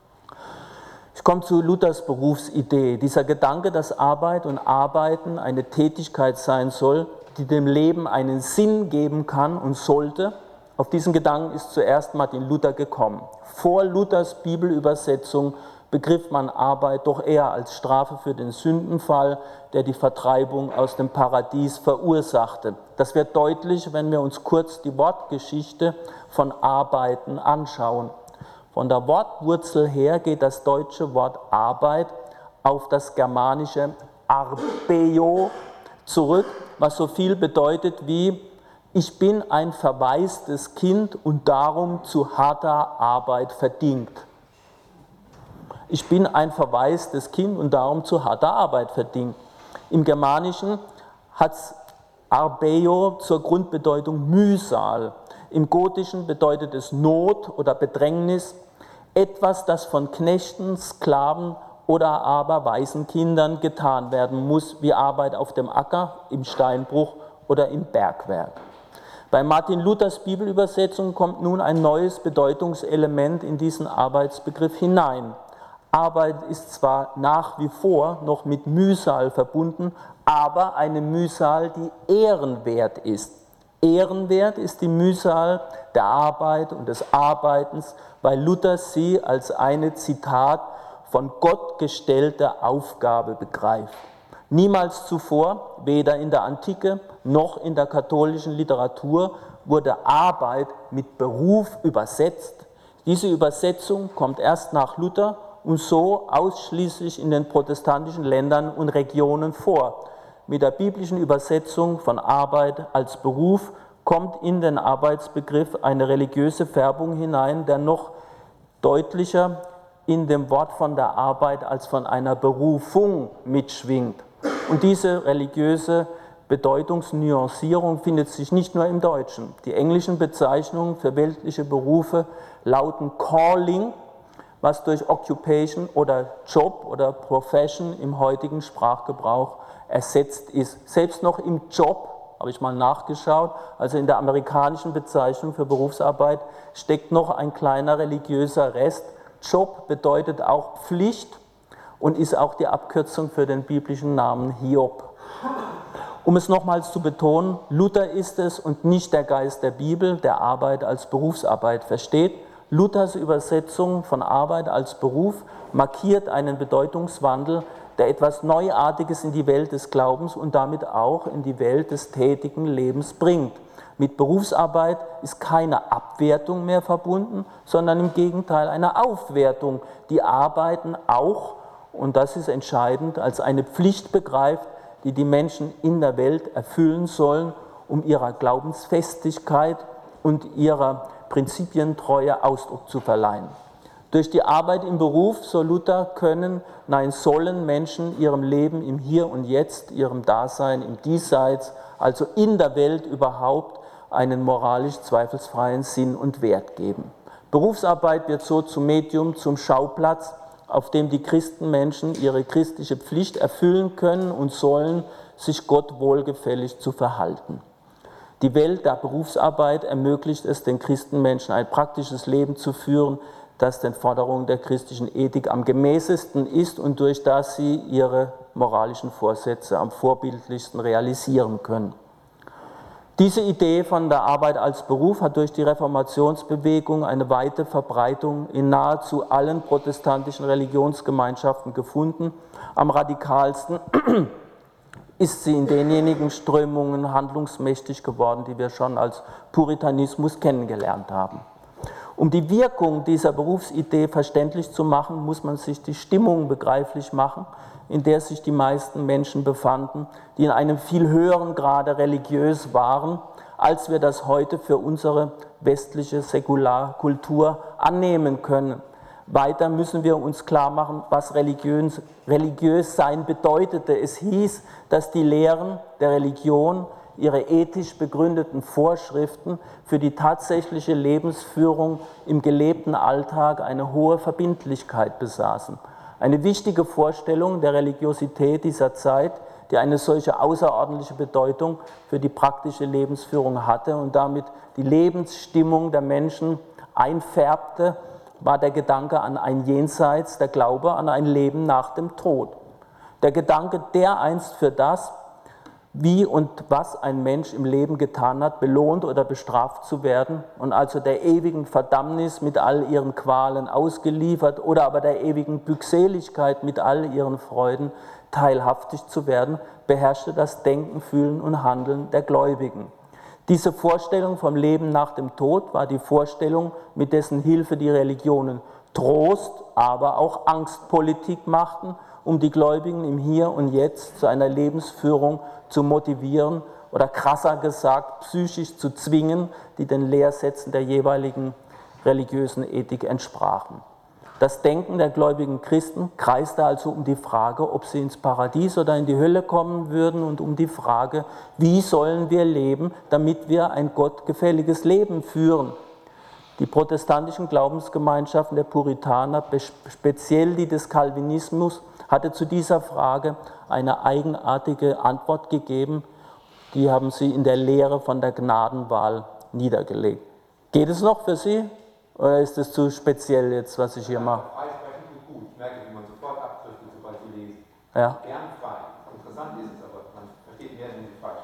Ich komme zu Luthers Berufsidee. Dieser Gedanke, dass Arbeit und Arbeiten eine Tätigkeit sein soll, die dem Leben einen Sinn geben kann und sollte, auf diesen Gedanken ist zuerst Martin Luther gekommen. Vor Luthers Bibelübersetzung begriff man Arbeit doch eher als Strafe für den Sündenfall, der die Vertreibung aus dem Paradies verursachte. Das wird deutlich, wenn wir uns kurz die Wortgeschichte von Arbeiten anschauen. Von der Wortwurzel her geht das deutsche Wort Arbeit auf das germanische arbeio zurück, was so viel bedeutet wie: Ich bin ein verwaistes Kind und darum zu harter Arbeit verdient. Ich bin ein verwaistes Kind und darum zu harter Arbeit verdient. Im Germanischen hat arbeio zur Grundbedeutung Mühsal. Im Gotischen bedeutet es Not oder Bedrängnis, etwas, das von Knechten, Sklaven oder aber Waisenkindern getan werden muss, wie Arbeit auf dem Acker, im Steinbruch oder im Bergwerk. Bei Martin Luthers Bibelübersetzung kommt nun ein neues Bedeutungselement in diesen Arbeitsbegriff hinein. Arbeit ist zwar nach wie vor noch mit Mühsal verbunden, aber eine Mühsal, die ehrenwert ist. Ehrenwert ist die Mühsal der Arbeit und des Arbeitens, weil Luther sie als eine, Zitat, von Gott gestellte Aufgabe begreift. Niemals zuvor, weder in der Antike noch in der katholischen Literatur, wurde Arbeit mit Beruf übersetzt. Diese Übersetzung kommt erst nach Luther und so ausschließlich in den protestantischen Ländern und Regionen vor. Mit der biblischen Übersetzung von Arbeit als Beruf kommt in den Arbeitsbegriff eine religiöse Färbung hinein, der noch deutlicher in dem Wort von der Arbeit als von einer Berufung mitschwingt. Und diese religiöse Bedeutungsnuancierung findet sich nicht nur im Deutschen. Die englischen Bezeichnungen für weltliche Berufe lauten Calling, was durch Occupation oder Job oder Profession im heutigen Sprachgebrauch ersetzt ist. Selbst noch im Job, habe ich mal nachgeschaut, also in der amerikanischen Bezeichnung für Berufsarbeit, steckt noch ein kleiner religiöser Rest, Job bedeutet auch Pflicht und ist auch die Abkürzung für den biblischen Namen Hiob. Um es nochmals zu betonen, Luther ist es und nicht der Geist der Bibel, der Arbeit als Berufsarbeit versteht. Luthers Übersetzung von Arbeit als Beruf markiert einen Bedeutungswandel, der etwas Neuartiges in die Welt des Glaubens und damit auch in die Welt des tätigen Lebens bringt. Mit Berufsarbeit ist keine Abwertung mehr verbunden, sondern im Gegenteil eine Aufwertung, die Arbeiten auch, und das ist entscheidend, als eine Pflicht begreift, die die Menschen in der Welt erfüllen sollen, um ihrer Glaubensfestigkeit und ihrer Prinzipientreue Ausdruck zu verleihen. Durch die Arbeit im Beruf, so Luther, können, nein, sollen Menschen ihrem Leben im Hier und Jetzt, ihrem Dasein im Diesseits, also in der Welt überhaupt, einen moralisch zweifelsfreien Sinn und Wert geben. Berufsarbeit wird so zum Medium, zum Schauplatz, auf dem die Christenmenschen ihre christliche Pflicht erfüllen können und sollen, sich Gott wohlgefällig zu verhalten. Die Welt der Berufsarbeit ermöglicht es den Christenmenschen, ein praktisches Leben zu führen, das den Forderungen der christlichen Ethik am gemäßesten ist und durch das sie ihre moralischen Vorsätze am vorbildlichsten realisieren können. Diese Idee von der Arbeit als Beruf hat durch die Reformationsbewegung eine weite Verbreitung in nahezu allen protestantischen Religionsgemeinschaften gefunden. Am radikalsten ist sie in denjenigen Strömungen handlungsmächtig geworden, die wir schon als Puritanismus kennengelernt haben. Um die Wirkung dieser Berufsidee verständlich zu machen, muss man sich die Stimmung begreiflich machen, in der sich die meisten Menschen befanden, die in einem viel höheren Grade religiös waren, als wir das heute für unsere westliche Säkularkultur annehmen können. Weiter müssen wir uns klar machen, was religiös, religiös sein bedeutete. Es hieß, dass die Lehren der Religion ihre ethisch begründeten Vorschriften für die tatsächliche Lebensführung im gelebten Alltag eine hohe Verbindlichkeit besaßen. Eine wichtige Vorstellung der Religiosität dieser Zeit, die eine solche außerordentliche Bedeutung für die praktische Lebensführung hatte und damit die Lebensstimmung der Menschen einfärbte, war der Gedanke an ein Jenseits, der Glaube an ein Leben nach dem Tod. Der Gedanke, dereinst für das, wie und was ein Mensch im Leben getan hat, belohnt oder bestraft zu werden und also der ewigen Verdammnis mit all ihren Qualen ausgeliefert oder aber der ewigen Glückseligkeit mit all ihren Freuden teilhaftig zu werden, beherrschte das Denken, Fühlen und Handeln der Gläubigen. Diese Vorstellung vom Leben nach dem Tod war die Vorstellung, mit dessen Hilfe die Religionen Trost, aber auch Angstpolitik machten, um die Gläubigen im Hier und Jetzt zu einer Lebensführung zu motivieren oder krasser gesagt psychisch zu zwingen, die den Lehrsätzen der jeweiligen religiösen Ethik entsprachen. Das Denken der gläubigen Christen kreiste also um die Frage, ob sie ins Paradies oder in die Hölle kommen würden und um die Frage, wie sollen wir leben, damit wir ein gottgefälliges Leben führen. Die protestantischen Glaubensgemeinschaften der Puritaner, speziell die des Calvinismus, hatte zu dieser Frage eine eigenartige Antwort gegeben, die haben sie in der Lehre von der Gnadenwahl niedergelegt. Geht es noch für Sie oder ist es zu speziell jetzt, was ich hier mache? Freisprechen gut, ich merke, wie man sofort abdriftet, sobald Sie lesen. Ja. Gern frei. Interessant ist es, aber man versteht mehr, wenn Sie falsch.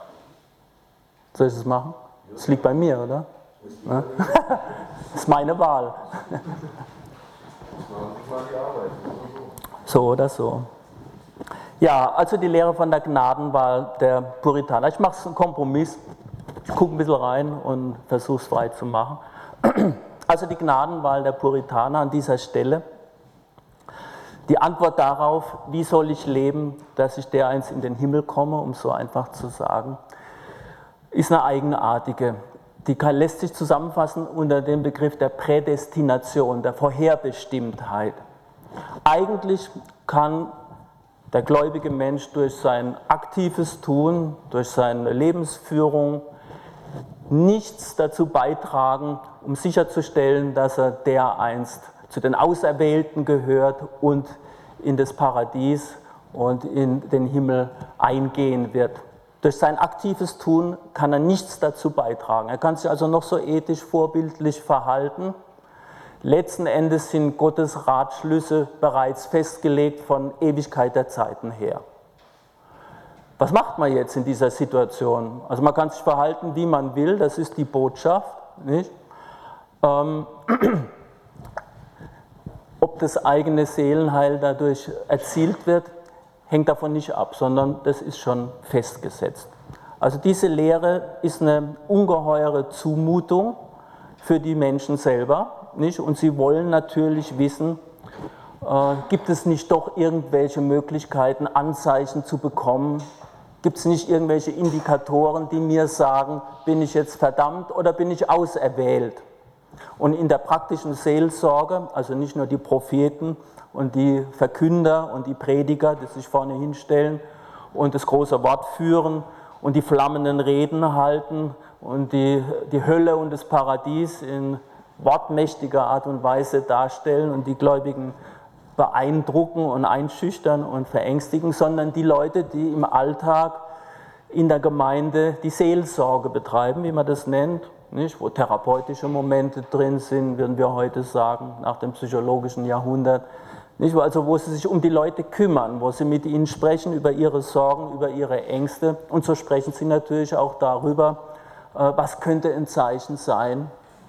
Soll ich es machen? Es liegt bei mir, oder? Ja? Das ist meine Wahl. So oder so. Ja, also die Lehre von der Gnadenwahl der Puritaner. Ich mache es einen Kompromiss. Ich gucke ein bisschen rein und versuche es frei zu machen. Also die Gnadenwahl der Puritaner an dieser Stelle. Die Antwort darauf, wie soll ich leben, dass ich dereinst in den Himmel komme, um so einfach zu sagen, ist eine eigenartige. Die lässt sich zusammenfassen unter dem Begriff der Prädestination, der Vorherbestimmtheit. Eigentlich kann der gläubige Mensch durch sein aktives Tun, durch seine Lebensführung nichts dazu beitragen, um sicherzustellen, dass er dereinst zu den Auserwählten gehört und in das Paradies und in den Himmel eingehen wird. Durch sein aktives Tun kann er nichts dazu beitragen. Er kann sich also noch so ethisch vorbildlich verhalten. Letzten Endes sind Gottes Ratschlüsse bereits festgelegt von Ewigkeit der Zeiten her. Was macht man jetzt in dieser Situation? Also man kann sich verhalten, wie man will, das ist die Botschaft, nicht? Ähm, ob das eigene Seelenheil dadurch erzielt wird, hängt davon nicht ab, sondern das ist schon festgesetzt. Also diese Lehre ist eine ungeheure Zumutung für die Menschen selber, nicht? Und sie wollen natürlich wissen, äh, gibt es nicht doch irgendwelche Möglichkeiten, Anzeichen zu bekommen? Gibt es nicht irgendwelche Indikatoren, die mir sagen, bin ich jetzt verdammt oder bin ich auserwählt? Und in der praktischen Seelsorge, also nicht nur die Propheten und die Verkünder und die Prediger, die sich vorne hinstellen und das große Wort führen und die flammenden Reden halten und die, die Hölle und das Paradies in wortmächtiger Art und Weise darstellen und die Gläubigen beeindrucken und einschüchtern und verängstigen, sondern die Leute, die im Alltag in der Gemeinde die Seelsorge betreiben, wie man das nennt, nicht? Wo therapeutische Momente drin sind, würden wir heute sagen, nach dem psychologischen Jahrhundert. Nicht? Also wo sie sich um die Leute kümmern, wo sie mit ihnen sprechen über ihre Sorgen, über ihre Ängste. Und so sprechen sie natürlich auch darüber, was könnte ein Zeichen sein,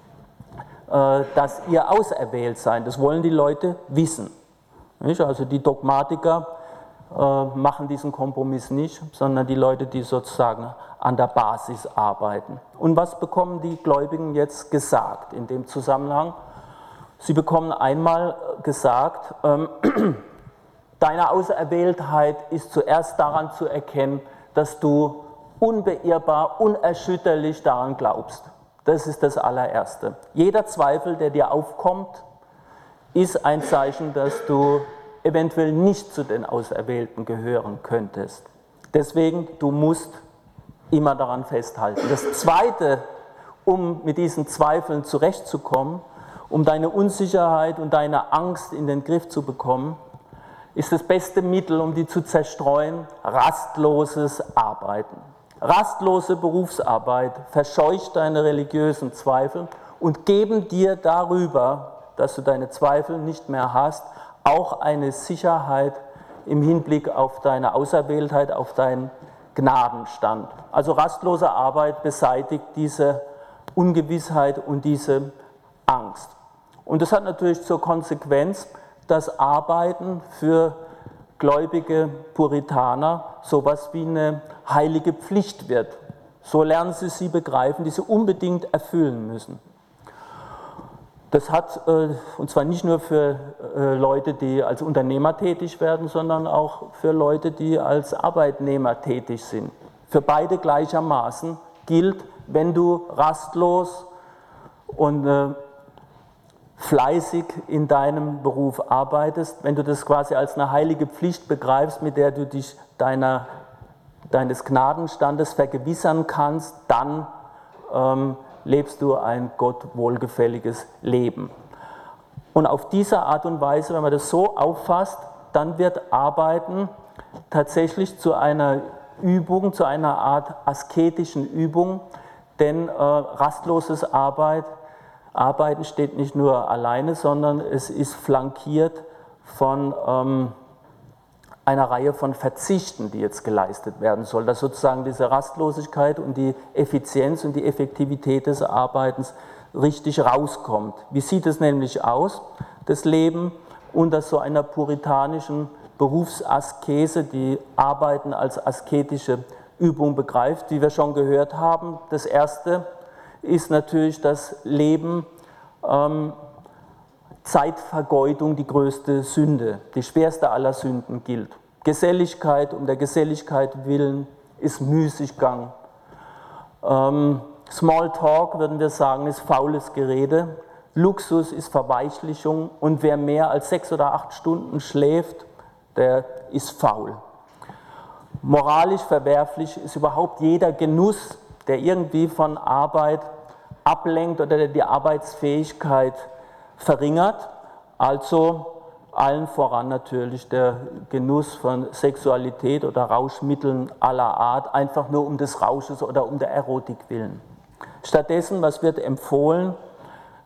dass ihr auserwählt seid. Das wollen die Leute wissen. Nicht? Also die Dogmatiker äh, machen diesen Kompromiss nicht, sondern die Leute, die sozusagen an der Basis arbeiten. Und was bekommen die Gläubigen jetzt gesagt in dem Zusammenhang? Sie bekommen einmal gesagt, ähm, deine Auserwähltheit ist zuerst daran zu erkennen, dass du unbeirrbar, unerschütterlich daran glaubst. Das ist das allererste. Jeder Zweifel, der dir aufkommt, ist ein Zeichen, dass du eventuell nicht zu den Auserwählten gehören könntest. Deswegen, du musst immer daran festhalten. Das Zweite, um mit diesen Zweifeln zurechtzukommen, um deine Unsicherheit und deine Angst in den Griff zu bekommen, ist das beste Mittel, um die zu zerstreuen, rastloses Arbeiten. Rastlose Berufsarbeit verscheucht deine religiösen Zweifel und geben dir darüber, dass du deine Zweifel nicht mehr hast, auch eine Sicherheit im Hinblick auf deine Auserwähltheit, auf deinen Gnadenstand. Also rastlose Arbeit beseitigt diese Ungewissheit und diese Angst. Und das hat natürlich zur Konsequenz, dass Arbeiten für gläubige Puritaner sowas wie eine heilige Pflicht wird. So lernen sie sie begreifen, die sie unbedingt erfüllen müssen. Das hat, und zwar nicht nur für Leute, die als Unternehmer tätig werden, sondern auch für Leute, die als Arbeitnehmer tätig sind. Für beide gleichermaßen gilt, wenn du rastlos und fleißig in deinem Beruf arbeitest, wenn du das quasi als eine heilige Pflicht begreifst, mit der du dich deiner, deines Gnadenstandes vergewissern kannst, dann ähm, lebst du ein Gott wohlgefälliges Leben. Und auf diese Art und Weise, wenn man das so auffasst, dann wird Arbeiten tatsächlich zu einer Übung, zu einer Art asketischen Übung, denn äh, rastloses Arbeit, Arbeiten steht nicht nur alleine, sondern es ist flankiert von ähm, einer Reihe von Verzichten, die jetzt geleistet werden soll, dass sozusagen diese Rastlosigkeit und die Effizienz und die Effektivität des Arbeitens richtig rauskommt. Wie sieht es nämlich aus, das Leben unter so einer puritanischen Berufsaskese, die Arbeiten als asketische Übung begreift, wie wir schon gehört haben? Das Erste ist natürlich das Leben, ähm, Zeitvergeudung, die größte Sünde, die schwerste aller Sünden gilt. Geselligkeit um der Geselligkeit willen ist Müßiggang. Ähm, Smalltalk, würden wir sagen, ist faules Gerede. Luxus ist Verweichlichung und wer mehr als sechs oder acht Stunden schläft, der ist faul. Moralisch verwerflich ist überhaupt jeder Genuss, der irgendwie von Arbeit ablenkt oder der die Arbeitsfähigkeit verringert, also allen voran natürlich der Genuss von Sexualität oder Rauschmitteln aller Art, einfach nur um des Rausches oder um der Erotik willen. Stattdessen, was wird empfohlen?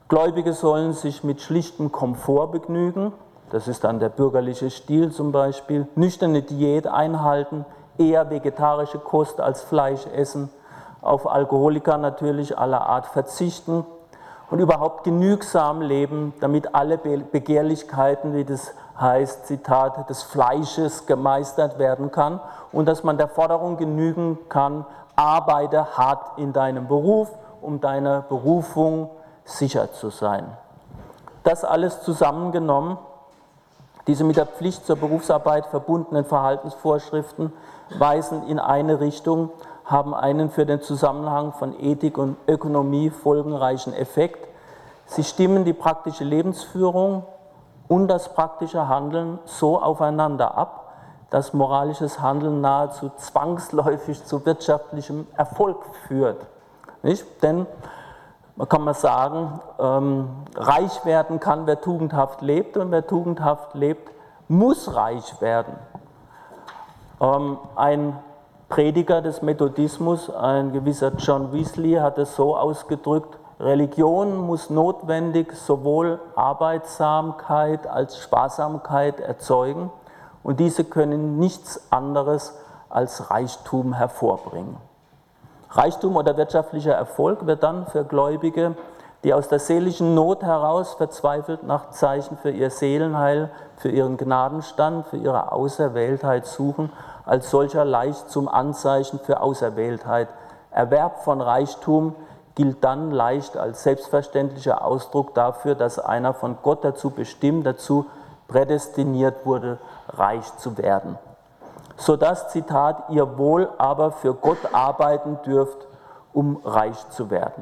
Gläubige sollen sich mit schlichtem Komfort begnügen, das ist dann der bürgerliche Stil zum Beispiel, nüchterne Diät einhalten, eher vegetarische Kost als Fleisch essen, auf Alkoholiker natürlich aller Art verzichten und überhaupt genügsam leben, damit alle Begehrlichkeiten, wie das heißt, Zitat, des Fleisches gemeistert werden kann und dass man der Forderung genügen kann, arbeite hart in deinem Beruf, um deiner Berufung sicher zu sein. Das alles zusammengenommen, diese mit der Pflicht zur Berufsarbeit verbundenen Verhaltensvorschriften weisen in eine Richtung, haben einen für den Zusammenhang von Ethik und Ökonomie folgenreichen Effekt. Sie stimmen die praktische Lebensführung und das praktische Handeln so aufeinander ab, dass moralisches Handeln nahezu zwangsläufig zu wirtschaftlichem Erfolg führt. Nicht? Denn man kann mal sagen, ähm, reich werden kann, wer tugendhaft lebt, und wer tugendhaft lebt, muss reich werden. Ähm, ein Prediger des Methodismus, ein gewisser John Wesley, hat es so ausgedrückt: Religion muss notwendig sowohl Arbeitsamkeit als Sparsamkeit erzeugen, und diese können nichts anderes als Reichtum hervorbringen. Reichtum oder wirtschaftlicher Erfolg wird dann für Gläubige, die aus der seelischen Not heraus verzweifelt nach Zeichen für ihr Seelenheil, für ihren Gnadenstand, für ihre Auserwähltheit suchen, als solcher leicht zum Anzeichen für Auserwähltheit. Erwerb von Reichtum gilt dann leicht als selbstverständlicher Ausdruck dafür, dass einer von Gott dazu bestimmt, dazu prädestiniert wurde, reich zu werden. Sodass, Zitat, ihr wohl aber für Gott arbeiten dürft, um reich zu werden.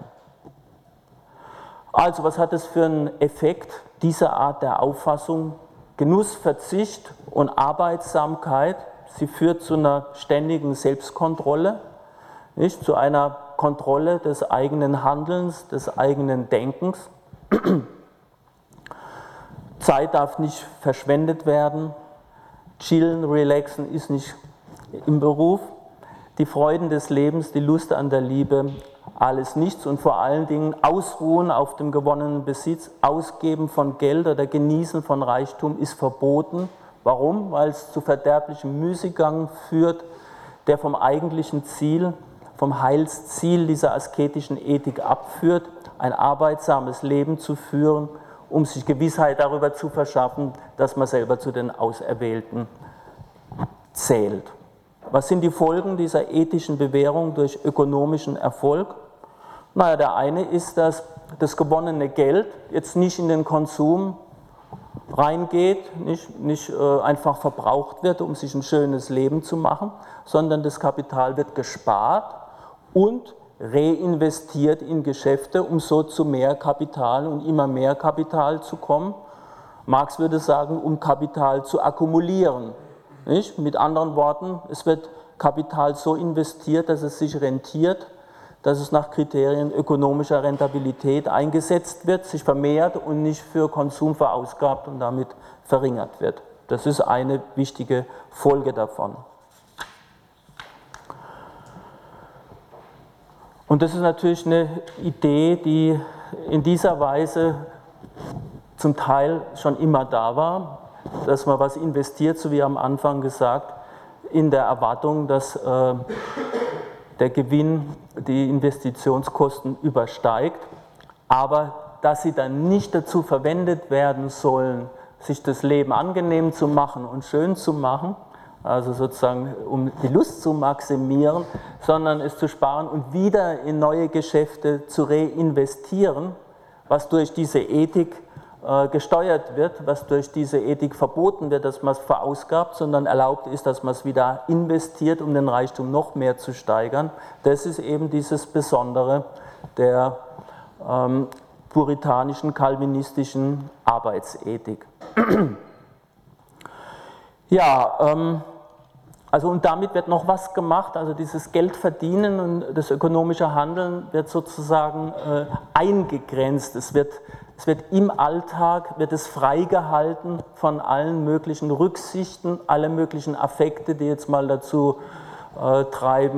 Also, was hat es für einen Effekt, diese Art der Auffassung? Genuss, Verzicht und Arbeitsamkeit, sie führt zu einer ständigen Selbstkontrolle, nicht? Zu einer Kontrolle des eigenen Handelns, des eigenen Denkens. Zeit darf nicht verschwendet werden. Chillen, relaxen ist nicht im Beruf. Die Freuden des Lebens, die Lust an der Liebe, alles nichts, und vor allen Dingen Ausruhen auf dem gewonnenen Besitz, Ausgeben von Geld oder Genießen von Reichtum ist verboten. Warum? Weil es zu verderblichem Müßiggang führt, der vom eigentlichen Ziel, vom Heilsziel dieser asketischen Ethik abführt, ein arbeitsames Leben zu führen, um sich Gewissheit darüber zu verschaffen, dass man selber zu den Auserwählten zählt. Was sind die Folgen dieser ethischen Bewährung durch ökonomischen Erfolg? Naja, der eine ist, dass das gewonnene Geld jetzt nicht in den Konsum reingeht, nicht, nicht äh, einfach verbraucht wird, um sich ein schönes Leben zu machen, sondern das Kapital wird gespart und reinvestiert in Geschäfte, um so zu mehr Kapital und immer mehr Kapital zu kommen. Marx würde sagen, um Kapital zu akkumulieren. Nicht? Mit anderen Worten, es wird Kapital so investiert, dass es sich rentiert, dass es nach Kriterien ökonomischer Rentabilität eingesetzt wird, sich vermehrt und nicht für Konsum verausgabt und damit verringert wird. Das ist eine wichtige Folge davon. Und das ist natürlich eine Idee, die in dieser Weise zum Teil schon immer da war, dass man was investiert, so wie am Anfang gesagt, in der Erwartung, dass äh, der Gewinn die Investitionskosten übersteigt, aber dass sie dann nicht dazu verwendet werden sollen, sich das Leben angenehm zu machen und schön zu machen, also sozusagen um die Lust zu maximieren, sondern es zu sparen und wieder in neue Geschäfte zu reinvestieren, was durch diese Ethik äh, gesteuert wird, was durch diese Ethik verboten wird, dass man es verausgabt, sondern erlaubt ist, dass man es wieder investiert, um den Reichtum noch mehr zu steigern. Das ist eben dieses Besondere der ähm, puritanischen, calvinistischen Arbeitsethik. Ja, ähm, also und damit wird noch was gemacht, also dieses Geldverdienen und das ökonomische Handeln wird sozusagen äh, eingegrenzt, es wird, es wird im Alltag, wird es freigehalten von allen möglichen Rücksichten, alle möglichen Affekte, die jetzt mal dazu äh, treiben,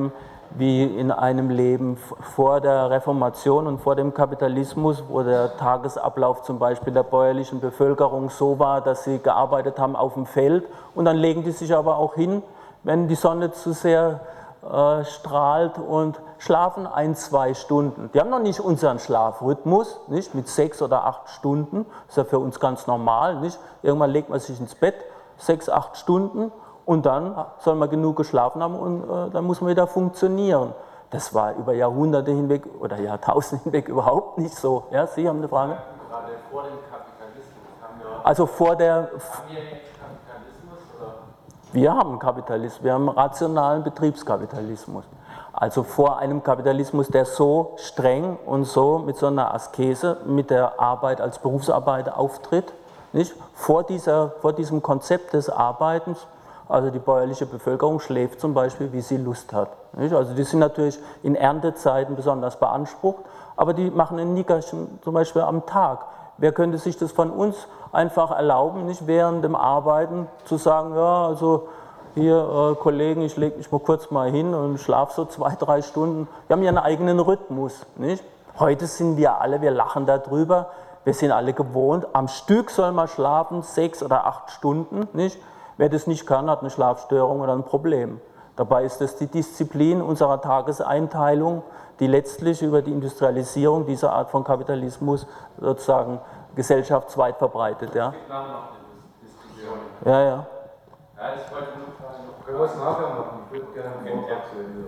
wie in einem Leben vor der Reformation und vor dem Kapitalismus, wo der Tagesablauf zum Beispiel der bäuerlichen Bevölkerung so war, dass sie gearbeitet haben auf dem Feld und dann legen die sich aber auch hin, wenn die Sonne zu sehr äh, strahlt und schlafen ein, zwei Stunden. Die haben noch nicht unseren Schlafrhythmus, nicht mit sechs oder acht Stunden, das ist ja für uns ganz normal, nicht? Irgendwann legt man sich ins Bett, sechs, acht Stunden und dann soll man genug geschlafen haben und äh, dann muss man wieder funktionieren. Das war über Jahrhunderte hinweg oder Jahrtausende hinweg überhaupt nicht so. Ja, Sie haben eine Frage? Gerade vor dem Kapitalismus haben wir. Also vor der. Haben wir jetzt Kapitalismus oder? Wir haben Kapitalismus, wir haben rationalen Betriebskapitalismus. Also vor einem Kapitalismus, der so streng und so mit so einer Askese mit der Arbeit als Berufsarbeiter auftritt, nicht? Vor, dieser, vor diesem Konzept des Arbeitens, also die bäuerliche Bevölkerung schläft zum Beispiel, wie sie Lust hat. Nicht? Also die sind natürlich in Erntezeiten besonders beansprucht, aber die machen ein Nickerchen zum Beispiel am Tag. Wer könnte sich das von uns einfach erlauben, nicht während dem Arbeiten zu sagen, ja, also hier äh, Kollegen, ich lege mich mal kurz mal hin und schlafe so zwei, drei Stunden. Wir haben ja einen eigenen Rhythmus. Nicht? Heute sind wir alle, wir lachen darüber, wir sind alle gewohnt, am Stück soll man schlafen, sechs oder acht Stunden. Nicht? Wer das nicht kann, hat eine Schlafstörung oder ein Problem. Dabei ist es die Disziplin unserer Tageseinteilung, die letztlich über die Industrialisierung dieser Art von Kapitalismus sozusagen gesellschaftsweit verbreitet. Ja, Es gibt nachher noch eine Diskussion. ja. ja. Ja, ich wollte nur fragen, noch. Können wir es nachher machen? Ich würde gerne einen Vortrag zu Ende.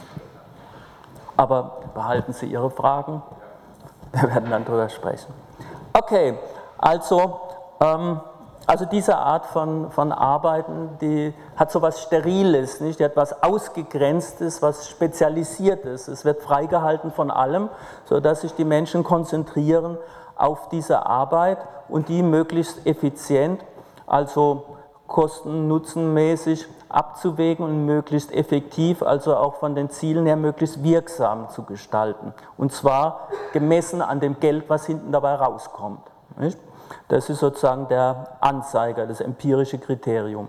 Aber behalten Sie Ihre Fragen, wir werden dann darüber sprechen. Okay, also, ähm, also diese Art von, von Arbeiten, die hat so etwas Steriles, nicht? Die hat etwas Ausgegrenztes, was Spezialisiertes. Es wird freigehalten von allem, sodass sich die Menschen konzentrieren auf diese Arbeit und die möglichst effizient, also kosten-nutzenmäßig abzuwägen und möglichst effektiv, also auch von den Zielen her möglichst wirksam zu gestalten. Und zwar gemessen an dem Geld, was hinten dabei rauskommt. Nicht? Das ist sozusagen der Anzeiger, das empirische Kriterium.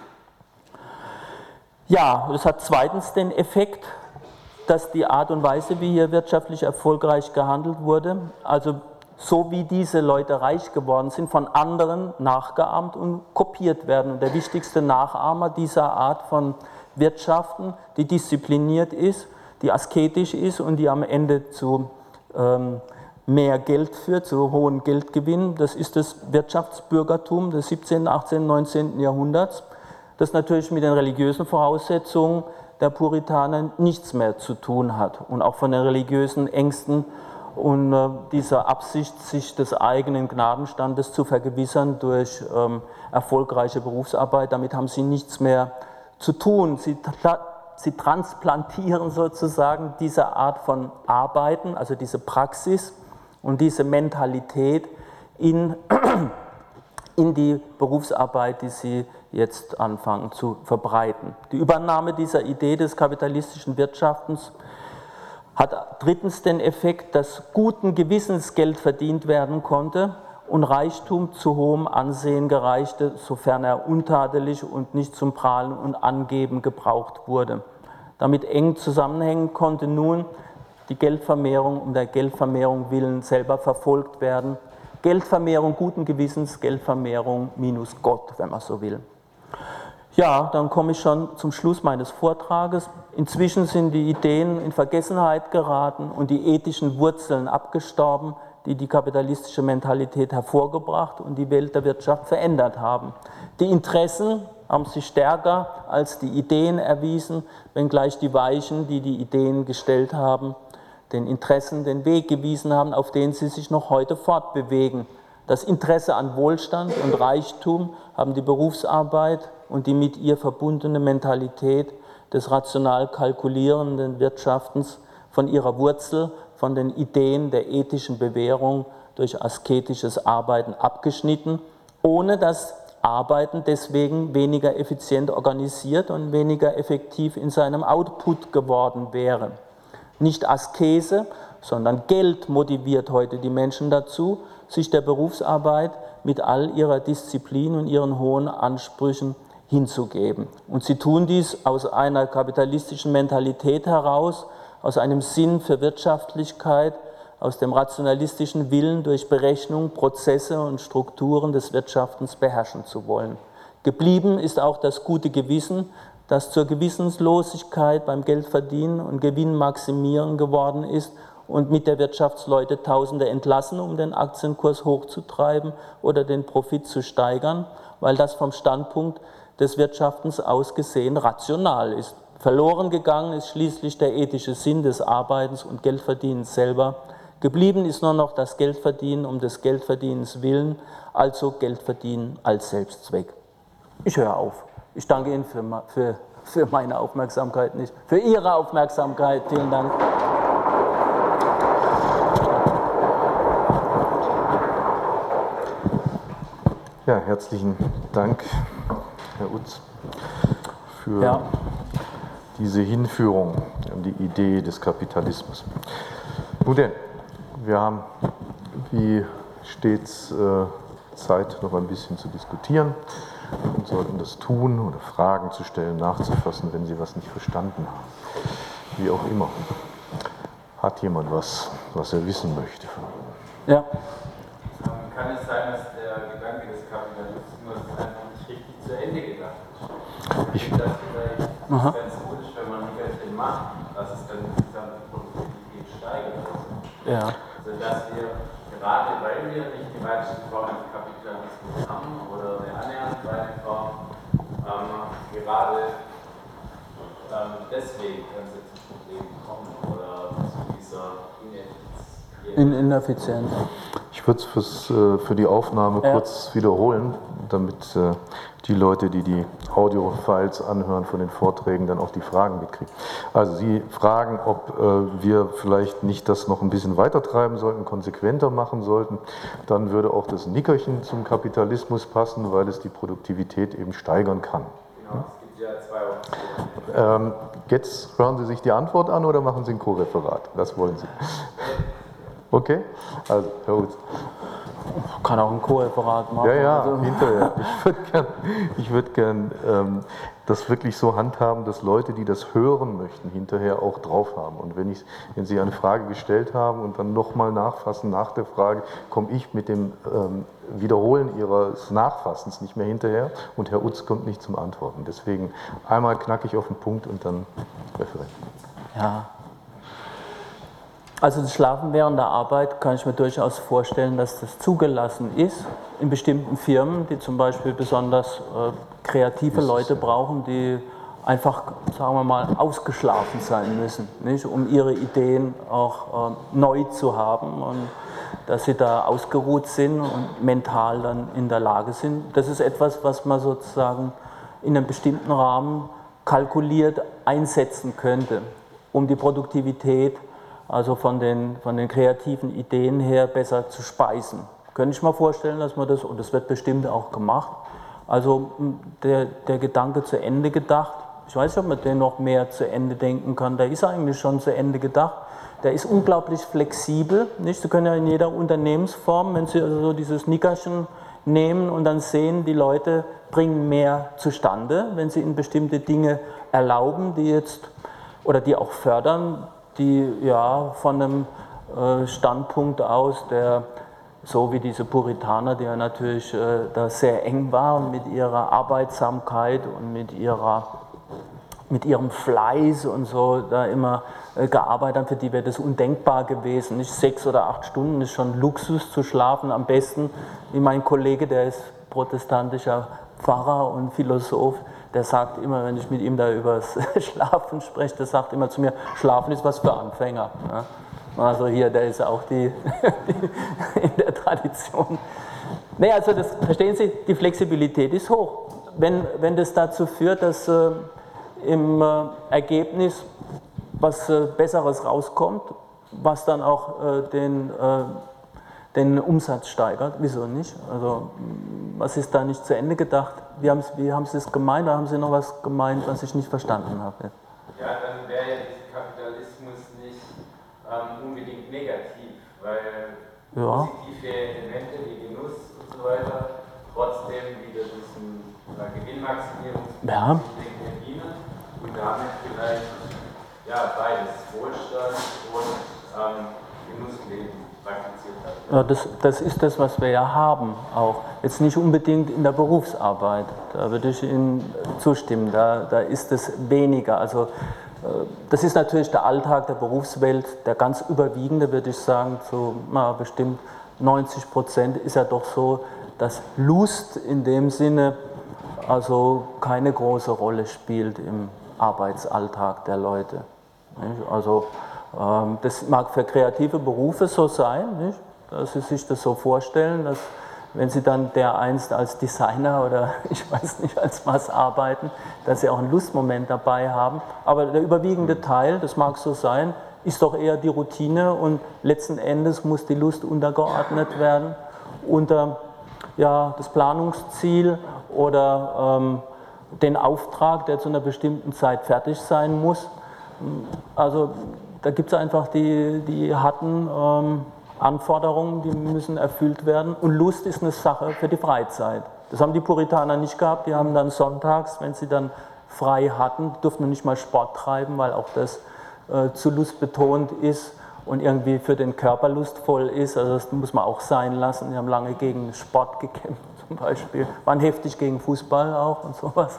Ja, das hat zweitens den Effekt, dass die Art und Weise, wie hier wirtschaftlich erfolgreich gehandelt wurde, also so wie diese Leute reich geworden sind, von anderen nachgeahmt und kopiert werden. Und der wichtigste Nachahmer dieser Art von Wirtschaften, die diszipliniert ist, die asketisch ist und die am Ende zu ähm, mehr Geld führt, zu hohen Geldgewinnen, das ist das Wirtschaftsbürgertum des siebzehnten, achtzehnten, neunzehnten Jahrhunderts, das natürlich mit den religiösen Voraussetzungen der Puritaner nichts mehr zu tun hat und auch von den religiösen Ängsten und äh, dieser Absicht, sich des eigenen Gnadenstandes zu vergewissern durch ähm, erfolgreiche Berufsarbeit, damit haben sie nichts mehr zu tun. Sie, sie transplantieren sozusagen diese Art von Arbeiten, also diese Praxis und diese Mentalität in, in die Berufsarbeit, die sie jetzt anfangen zu verbreiten. Die Übernahme dieser Idee des kapitalistischen Wirtschaftens hat drittens den Effekt, dass guten Gewissens Geld verdient werden konnte und Reichtum zu hohem Ansehen gereichte, sofern er untadelig und nicht zum Prahlen und Angeben gebraucht wurde. Damit eng zusammenhängen konnte nun die Geldvermehrung um der Geldvermehrung willen selber verfolgt werden. Geldvermehrung guten Gewissens, Geldvermehrung minus Gott, wenn man so will. Ja, dann komme ich schon zum Schluss meines Vortrages. Inzwischen sind die Ideen in Vergessenheit geraten und die ethischen Wurzeln abgestorben, die die kapitalistische Mentalität hervorgebracht und die Welt der Wirtschaft verändert haben. Die Interessen haben sich stärker als die Ideen erwiesen, wenngleich die Weichen, die die Ideen gestellt haben, den Interessen den Weg gewiesen haben, auf den sie sich noch heute fortbewegen. Das Interesse an Wohlstand und Reichtum haben die Berufsarbeit und die mit ihr verbundene Mentalität des rational kalkulierenden Wirtschaftens von ihrer Wurzel, von den Ideen der ethischen Bewährung durch asketisches Arbeiten abgeschnitten, ohne dass Arbeiten deswegen weniger effizient organisiert und weniger effektiv in seinem Output geworden wäre. Nicht Askese, sondern Geld motiviert heute die Menschen dazu, sich der Berufsarbeit mit all ihrer Disziplin und ihren hohen Ansprüchen hinzugeben. Und sie tun dies aus einer kapitalistischen Mentalität heraus, aus einem Sinn für Wirtschaftlichkeit, aus dem rationalistischen Willen, durch Berechnung Prozesse und Strukturen des Wirtschaftens beherrschen zu wollen. Geblieben ist auch das gute Gewissen, das zur Gewissenslosigkeit beim Geldverdienen und Gewinnmaximieren geworden ist und mit der Wirtschaftsleute Tausende entlassen, um den Aktienkurs hochzutreiben oder den Profit zu steigern, weil das vom Standpunkt des Wirtschaftens aus gesehen rational ist. Verloren gegangen ist schließlich der ethische Sinn des Arbeitens und Geldverdienens selber. Geblieben ist nur noch das Geldverdienen um des Geldverdienens willen, also Geldverdienen als Selbstzweck. Ich höre auf. Ich danke Ihnen für, für, für meine Aufmerksamkeit, nicht für Ihre Aufmerksamkeit. Vielen Dank. Ja, herzlichen Dank, Herr Utz, für ja. diese Hinführung an die Idee des Kapitalismus. Nun denn, wir haben wie stets äh, Zeit, noch ein bisschen zu diskutieren und sollten das tun oder Fragen zu stellen, nachzufassen, wenn Sie was nicht verstanden haben. Wie auch immer. Hat jemand was, was er wissen möchte von Ihnen? Ja. Kann es sein, dass der Gedanke des Kapitalismus einfach nicht richtig zu Ende gedacht ist? Ich finde das vielleicht ganz gut, wenn man ein Geld macht, dass es dann insgesamt die Produktivität steigert. Ja. Also dass wir gerade, weil wir nicht die weiteste Form des Kapitalismus haben oder eine annähernd weite Form, ähm, gerade ähm, deswegen können sie zu Problemen kommen oder zu dieser Ineffizienz. In Ineffizienz. Ich würde es für die Aufnahme ja. kurz wiederholen, damit äh, die Leute, die die Audio-Files anhören von den Vorträgen, dann auch die Fragen mitkriegen. Also Sie fragen, ob äh, wir vielleicht nicht das noch ein bisschen weiter treiben sollten, konsequenter machen sollten. Dann würde auch das Nickerchen zum Kapitalismus passen, weil es die Produktivität eben steigern kann. Genau, es gibt ja zwei Optionen. Ähm, jetzt hören Sie sich die Antwort an oder machen Sie ein Co-Referat? Was wollen Sie? Okay, also Herr Utz. Kann auch ein Co-Referat machen. Ja, ja, also. hinterher. Ich würde gern, ich würd gern ähm, das wirklich so handhaben, dass Leute, die das hören möchten, hinterher auch drauf haben. Und wenn, ich, wenn Sie eine Frage gestellt haben und dann nochmal nachfassen nach der Frage, komme ich mit dem ähm, Wiederholen Ihres Nachfassens nicht mehr hinterher und Herr Utz kommt nicht zum Antworten. Deswegen einmal knackig auf den Punkt und dann Referent. Ja. Also das Schlafen während der Arbeit kann ich mir durchaus vorstellen, dass das zugelassen ist in bestimmten Firmen, die zum Beispiel besonders äh, kreative Leute brauchen, die einfach, sagen wir mal, ausgeschlafen sein müssen, nicht? Um ihre Ideen auch äh, neu zu haben und dass sie da ausgeruht sind und mental dann in der Lage sind. Das ist etwas, was man sozusagen in einem bestimmten Rahmen kalkuliert einsetzen könnte, um die Produktivität also von den, von den kreativen Ideen her besser zu speisen. Könnte ich mir vorstellen, dass man das, und das wird bestimmt auch gemacht, also der, der Gedanke zu Ende gedacht, ich weiß nicht, ob man den noch mehr zu Ende denken kann, der ist eigentlich schon zu Ende gedacht, der ist unglaublich flexibel, nicht? Sie können ja in jeder Unternehmensform, wenn Sie also so dieses Nickerchen nehmen und dann sehen, die Leute bringen mehr zustande, wenn sie ihnen bestimmte Dinge erlauben, die jetzt, oder die auch fördern, die ja von einem äh, Standpunkt aus, der so wie diese Puritaner, die ja natürlich äh, da sehr eng waren mit ihrer Arbeitsamkeit und mit, ihrer, mit ihrem Fleiß und so, da immer äh, gearbeitet haben, für die wäre das undenkbar gewesen. Nicht sechs oder acht Stunden ist schon Luxus zu schlafen, am besten, wie mein Kollege, der ist protestantischer Pfarrer und Philosoph, der sagt immer, wenn ich mit ihm da über das Schlafen spreche, der sagt immer zu mir, Schlafen ist was für Anfänger. Ja? Also hier, der ist auch die, die in der Tradition. Nee, also das, verstehen Sie, die Flexibilität ist hoch. Wenn, wenn das dazu führt, dass äh, im äh, Ergebnis was äh, Besseres rauskommt, was dann auch äh, den, äh, den Umsatz steigert, wieso nicht? Also was ist da nicht zu Ende gedacht? Wie haben, wie haben Sie es gemeint, oder haben Sie noch was gemeint, was ich nicht verstanden habe? Ja, dann wäre ja dieser Kapitalismus nicht ähm, unbedingt negativ, weil ja. positive Elemente wie Genuss und so weiter trotzdem wieder diesen äh, Gewinnmaximierung Ja. den Terminen und damit vielleicht ja, beides, Wohlstand und ähm, Genussleben praktiziert hat. Ja, das, das ist das, was wir ja haben auch. Jetzt nicht unbedingt in der Berufsarbeit, da würde ich Ihnen zustimmen, da, da ist es weniger. Also das ist natürlich der Alltag der Berufswelt, der ganz überwiegende, würde ich sagen, zu na, bestimmt neunzig Prozent ist ja doch so, dass Lust in dem Sinne also keine große Rolle spielt im Arbeitsalltag der Leute. Nicht? Also ähm, das mag für kreative Berufe so sein, nicht? Dass Sie sich das so vorstellen, dass wenn Sie dann dereinst als Designer oder ich weiß nicht als was arbeiten, dass Sie auch einen Lustmoment dabei haben. Aber der überwiegende Teil, das mag so sein, ist doch eher die Routine und letzten Endes muss die Lust untergeordnet werden unter ja, das Planungsziel oder ähm, den Auftrag, der zu einer bestimmten Zeit fertig sein muss. Also da gibt es einfach die, die harten ähm, Anforderungen, die müssen erfüllt werden. Und Lust ist eine Sache für die Freizeit. Das haben die Puritaner nicht gehabt. Die haben dann sonntags, wenn sie dann frei hatten, durften nicht mal Sport treiben, weil auch das äh, zu lustbetont ist und irgendwie für den Körper lustvoll ist. Also das muss man auch sein lassen. Die haben lange gegen Sport gekämpft zum Beispiel. Waren heftig gegen Fußball auch und sowas.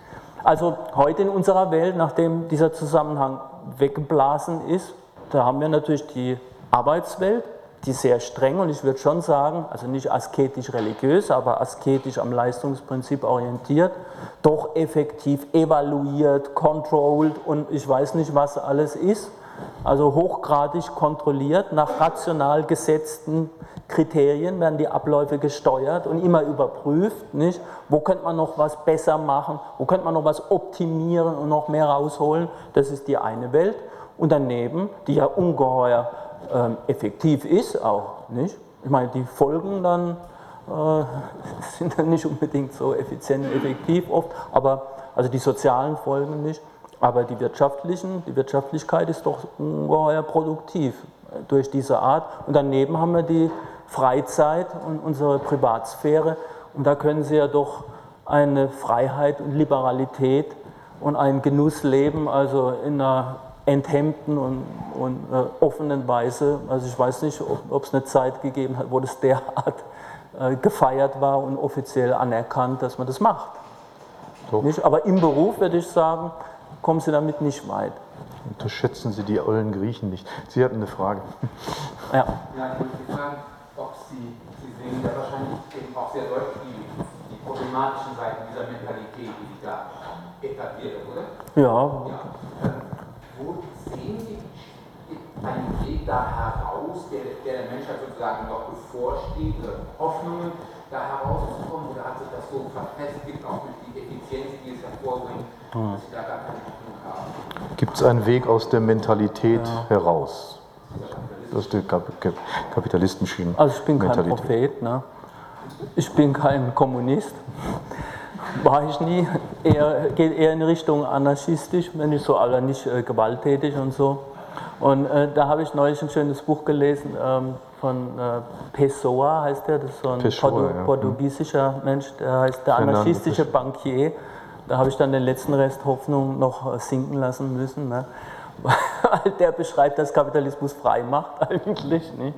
Also heute in unserer Welt, nachdem dieser Zusammenhang weggeblasen ist, da haben wir natürlich die Arbeitswelt, die sehr streng und ich würde schon sagen, also nicht asketisch-religiös, aber asketisch am Leistungsprinzip orientiert, doch effektiv evaluiert, controlled und ich weiß nicht, was alles ist. Also hochgradig kontrolliert, nach rational gesetzten Kriterien werden die Abläufe gesteuert und immer überprüft, nicht? Wo könnte man noch was besser machen, wo könnte man noch was optimieren und noch mehr rausholen, das ist die eine Welt. Und daneben, die ja ungeheuer ähm, effektiv ist auch, nicht? Ich meine, die Folgen dann äh, sind dann nicht unbedingt so effizient und effektiv oft, aber also die sozialen Folgen nicht. Aber die wirtschaftlichen, die Wirtschaftlichkeit ist doch ungeheuer produktiv durch diese Art. Und daneben haben wir die Freizeit und unsere Privatsphäre. Und da können Sie ja doch eine Freiheit und Liberalität und ein Genussleben, also in einer enthemmten und, und äh, offenen Weise. Also ich weiß nicht, ob es eine Zeit gegeben hat, wo das derart äh, gefeiert war und offiziell anerkannt, dass man das macht. So. Nicht? Aber im Beruf würde ich sagen, kommen Sie damit nicht weit. Unterschätzen Sie die ollen Griechen nicht. Sie hatten eine Frage. Ja, ja ich wollte Sie fragen, ob Sie, Sie sehen ja wahrscheinlich eben auch sehr deutlich die, die problematischen Seiten dieser Mentalität, die sich da etabliert, oder? Ja. ja. Ähm, wo sehen Sie einen Weg da heraus, der, der der Menschheit sozusagen noch bevorsteht, oder Hoffnungen da herauszukommen, oder hat sich das so verfestigt, auch durch die Effizienz, die es hervorbringt, hm. dass Sie da gar keine Hoffnung haben? Gibt es einen Weg aus der Mentalität ja. heraus? Das ist die Kap Kap Kapitalistenschien. Also ich bin kein Prophet, ne? Ich bin kein Kommunist, war ich nie, eher, geht eher in Richtung anarchistisch, wenn nicht so, aber nicht äh, gewalttätig und so. Und äh, da habe ich neulich ein schönes Buch gelesen ähm, von äh, Pessoa, heißt der, das ist so ein Pessoa, Portu ja. portugiesischer Mensch, der heißt der anarchistische Bankier. Da habe ich dann den letzten Rest Hoffnung noch sinken lassen müssen, ne? Weil der beschreibt, dass Kapitalismus frei macht eigentlich. Ne?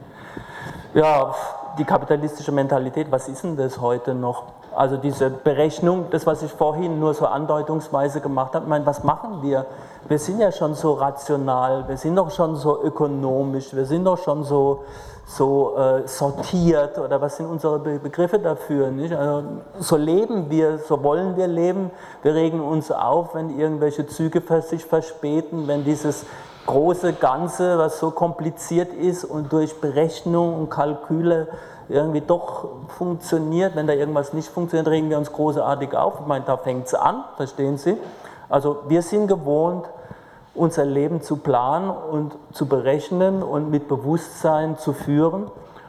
Ja, die kapitalistische Mentalität, was ist denn das heute noch? Also diese Berechnung, das, was ich vorhin nur so andeutungsweise gemacht habe, ich meine, was machen wir? Wir sind ja schon so rational, wir sind doch schon so ökonomisch, wir sind doch schon so, so äh, sortiert, oder was sind unsere Be Begriffe dafür? Nicht? Also, so leben wir, so wollen wir leben. Wir regen uns auf, wenn irgendwelche Züge sich verspäten, wenn dieses große Ganze, was so kompliziert ist und durch Berechnung und Kalküle irgendwie doch funktioniert, wenn da irgendwas nicht funktioniert, regen wir uns großartig auf. Ich meine, da fängt es an, verstehen Sie? Also wir sind gewohnt, unser Leben zu planen und zu berechnen und mit Bewusstsein zu führen.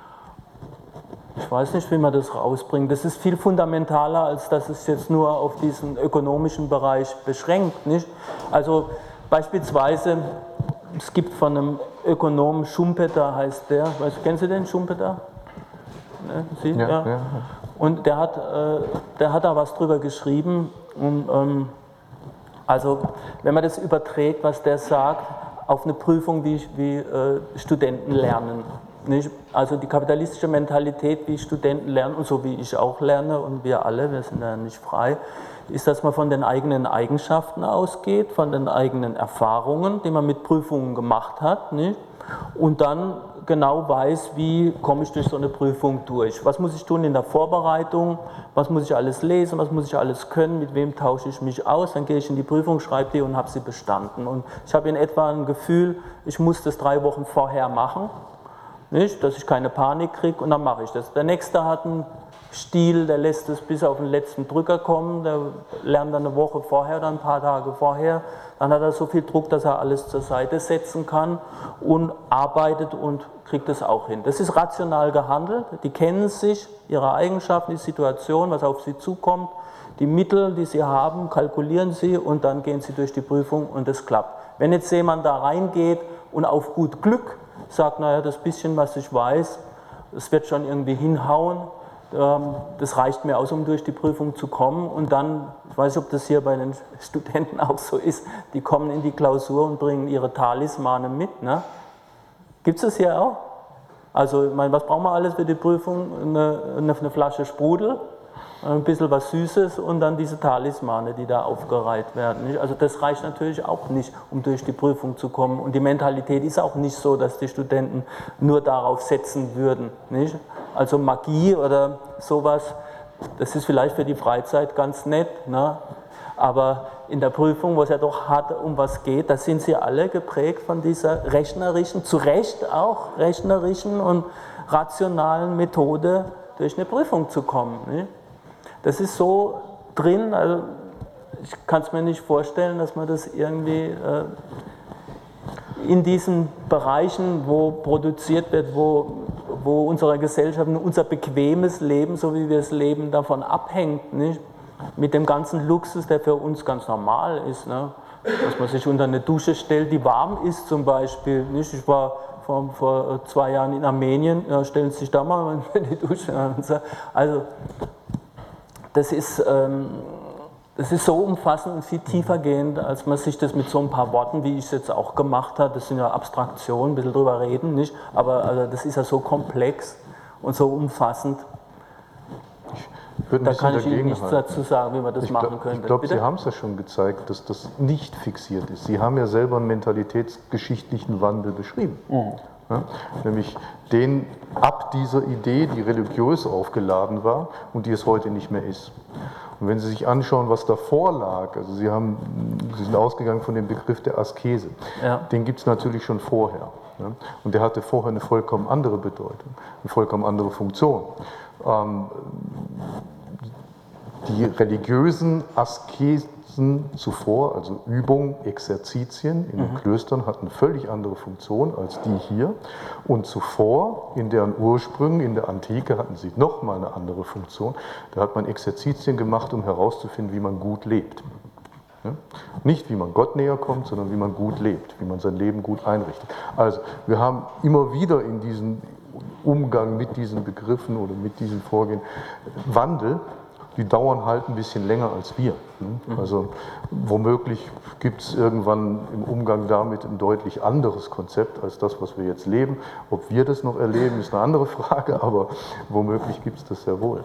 Ich weiß nicht, wie man das rausbringt. Das ist viel fundamentaler, als dass es jetzt nur auf diesen ökonomischen Bereich beschränkt. Nicht? Also beispielsweise, es gibt von einem Ökonomen, Schumpeter heißt der, weißt, kennen Sie den Schumpeter? Ne? Sie? Ja, Ja. Ja. Und der hat, äh, der hat da was drüber geschrieben und ähm, Also wenn man das überträgt, was der sagt, auf eine Prüfung, wie, wie äh, Studenten lernen. Nicht? Also die kapitalistische Mentalität, wie Studenten lernen und so wie ich auch lerne und wir alle, wir sind ja nicht frei, ist, dass man von den eigenen Eigenschaften ausgeht, von den eigenen Erfahrungen, die man mit Prüfungen gemacht hat, nicht? Und dann genau weiß, wie komme ich durch so eine Prüfung durch. Was muss ich tun in der Vorbereitung, was muss ich alles lesen, was muss ich alles können, mit wem tausche ich mich aus, dann gehe ich in die Prüfung, schreibe die und habe sie bestanden. Und ich habe in etwa ein Gefühl, ich muss das drei Wochen vorher machen, nicht? Dass ich keine Panik kriege und dann mache ich das. Der Nächste hat einen Stil, der lässt es bis auf den letzten Drücker kommen, der lernt dann eine Woche vorher oder ein paar Tage vorher, dann hat er so viel Druck, dass er alles zur Seite setzen kann und arbeitet und kriegt es auch hin. Das ist rational gehandelt, die kennen sich, ihre Eigenschaften, die Situation, was auf sie zukommt, die Mittel, die sie haben, kalkulieren sie und dann gehen sie durch die Prüfung und es klappt. Wenn jetzt jemand da reingeht und auf gut Glück sagt, naja, das bisschen, was ich weiß, das wird schon irgendwie hinhauen, das reicht mir aus, um durch die Prüfung zu kommen und dann, ich weiß nicht, ob das hier bei den Studenten auch so ist, die kommen in die Klausur und bringen ihre Talismane mit. Ne? Gibt es das hier auch? Also, ich meine, was brauchen wir alles für die Prüfung? Eine, eine, eine Flasche Sprudel, ein bisschen was Süßes und dann diese Talismane, die da aufgereiht werden. Nicht? Also das reicht natürlich auch nicht, um durch die Prüfung zu kommen und die Mentalität ist auch nicht so, dass die Studenten nur darauf setzen würden. Nicht? Also Magie oder sowas, das ist vielleicht für die Freizeit ganz nett, ne? Aber in der Prüfung, wo es ja doch hart um was geht, da sind sie alle geprägt von dieser rechnerischen, zu Recht auch rechnerischen und rationalen Methode, durch eine Prüfung zu kommen. Ne? Das ist so drin, also ich kann es mir nicht vorstellen, dass man das irgendwie äh, in diesen Bereichen, wo produziert wird, wo, wo unsere Gesellschaft, unser bequemes Leben, so wie wir es leben, davon abhängt, nicht? Mit dem ganzen Luxus, der für uns ganz normal ist, ne? Dass man sich unter eine Dusche stellt, die warm ist zum Beispiel. Nicht? Ich war vor, vor zwei Jahren in Armenien, ja, stellen Sie sich da mal in die Dusche an. Also das ist... Ähm, Das ist so umfassend und viel tiefer gehend, als man sich das mit so ein paar Worten, wie ich es jetzt auch gemacht habe, das sind ja Abstraktionen, ein bisschen drüber reden, nicht? Aber also das ist ja so komplex und so umfassend, da kann ich Ihnen nichts dazu sagen, wie man das ich machen glaub, könnte. Ich glaube, Bitte? Sie haben es ja schon gezeigt, dass das nicht fixiert ist. Sie haben ja selber einen mentalitätsgeschichtlichen Wandel beschrieben. Mhm. Ja, nämlich den ab dieser Idee, die religiös aufgeladen war und die es heute nicht mehr ist. Und wenn Sie sich anschauen, was davor lag, also Sie, haben, Sie sind ausgegangen von dem Begriff der Askese, ja. Den gibt es natürlich schon vorher. Ja, und der hatte vorher eine vollkommen andere Bedeutung, eine vollkommen andere Funktion. Ähm, die religiösen Askesen zuvor, also Übung, Exerzitien in den mhm. Klöstern, hatten eine völlig andere Funktion als die hier. Und zuvor, in deren Ursprüngen, in der Antike, hatten sie nochmal eine andere Funktion. Da hat man Exerzitien gemacht, um herauszufinden, wie man gut lebt. Ja? Nicht, wie man Gott näher kommt, sondern wie man gut lebt, wie man sein Leben gut einrichtet. Also, wir haben immer wieder in diesem Umgang mit diesen Begriffen oder mit diesem Vorgehen Wandel. Die dauern halt ein bisschen länger als wir. Also womöglich gibt es irgendwann im Umgang damit ein deutlich anderes Konzept als das, was wir jetzt leben. Ob wir das noch erleben, ist eine andere Frage, aber womöglich gibt es das sehr wohl.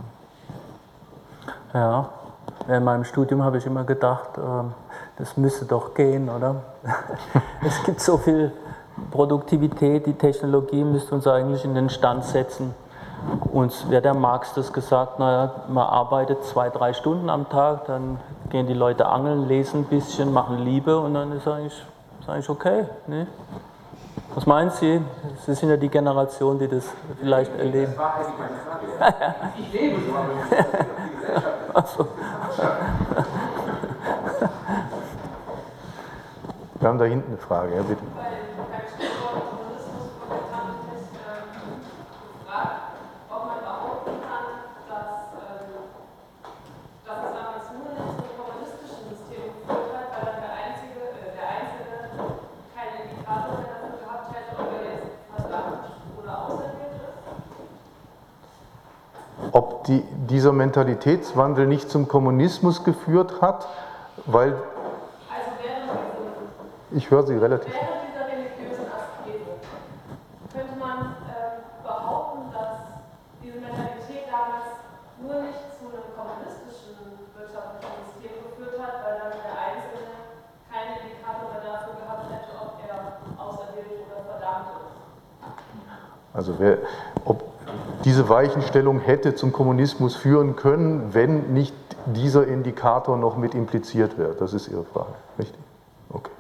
Ja, in meinem Studium habe ich immer gedacht, das müsste doch gehen, oder? Es gibt so viel Produktivität, die Technologie müsste uns eigentlich in den Stand setzen. Uns wer der Marx das gesagt, naja, man arbeitet zwei, drei Stunden am Tag, dann gehen die Leute angeln, lesen ein bisschen, machen Liebe und dann ist eigentlich, ist eigentlich okay. Ne? Was meinen Sie? Sie sind ja die Generation, die das vielleicht erleben. Das war eigentlich meine Frage. Ich lebe so, aber die Gesellschaft. Ach so. Wir haben da hinten eine Frage, ja bitte. Ob die, dieser Mentalitätswandel nicht zum Kommunismus geführt hat, weil Ich höre Sie relativ. Während dieser religiösen Askese könnte man äh, behaupten, dass diese Mentalität damals nur nicht zu einem kommunistischen wirtschaftlichen System geführt hat, weil dann der Einzelne keinen Indikator mehr dafür gehabt hätte, ob er auserwählt oder verdammt ist. Also wer, ob diese Weichenstellung hätte zum Kommunismus führen können, wenn nicht dieser Indikator noch mit impliziert wäre. Das ist Ihre Frage, richtig? Okay.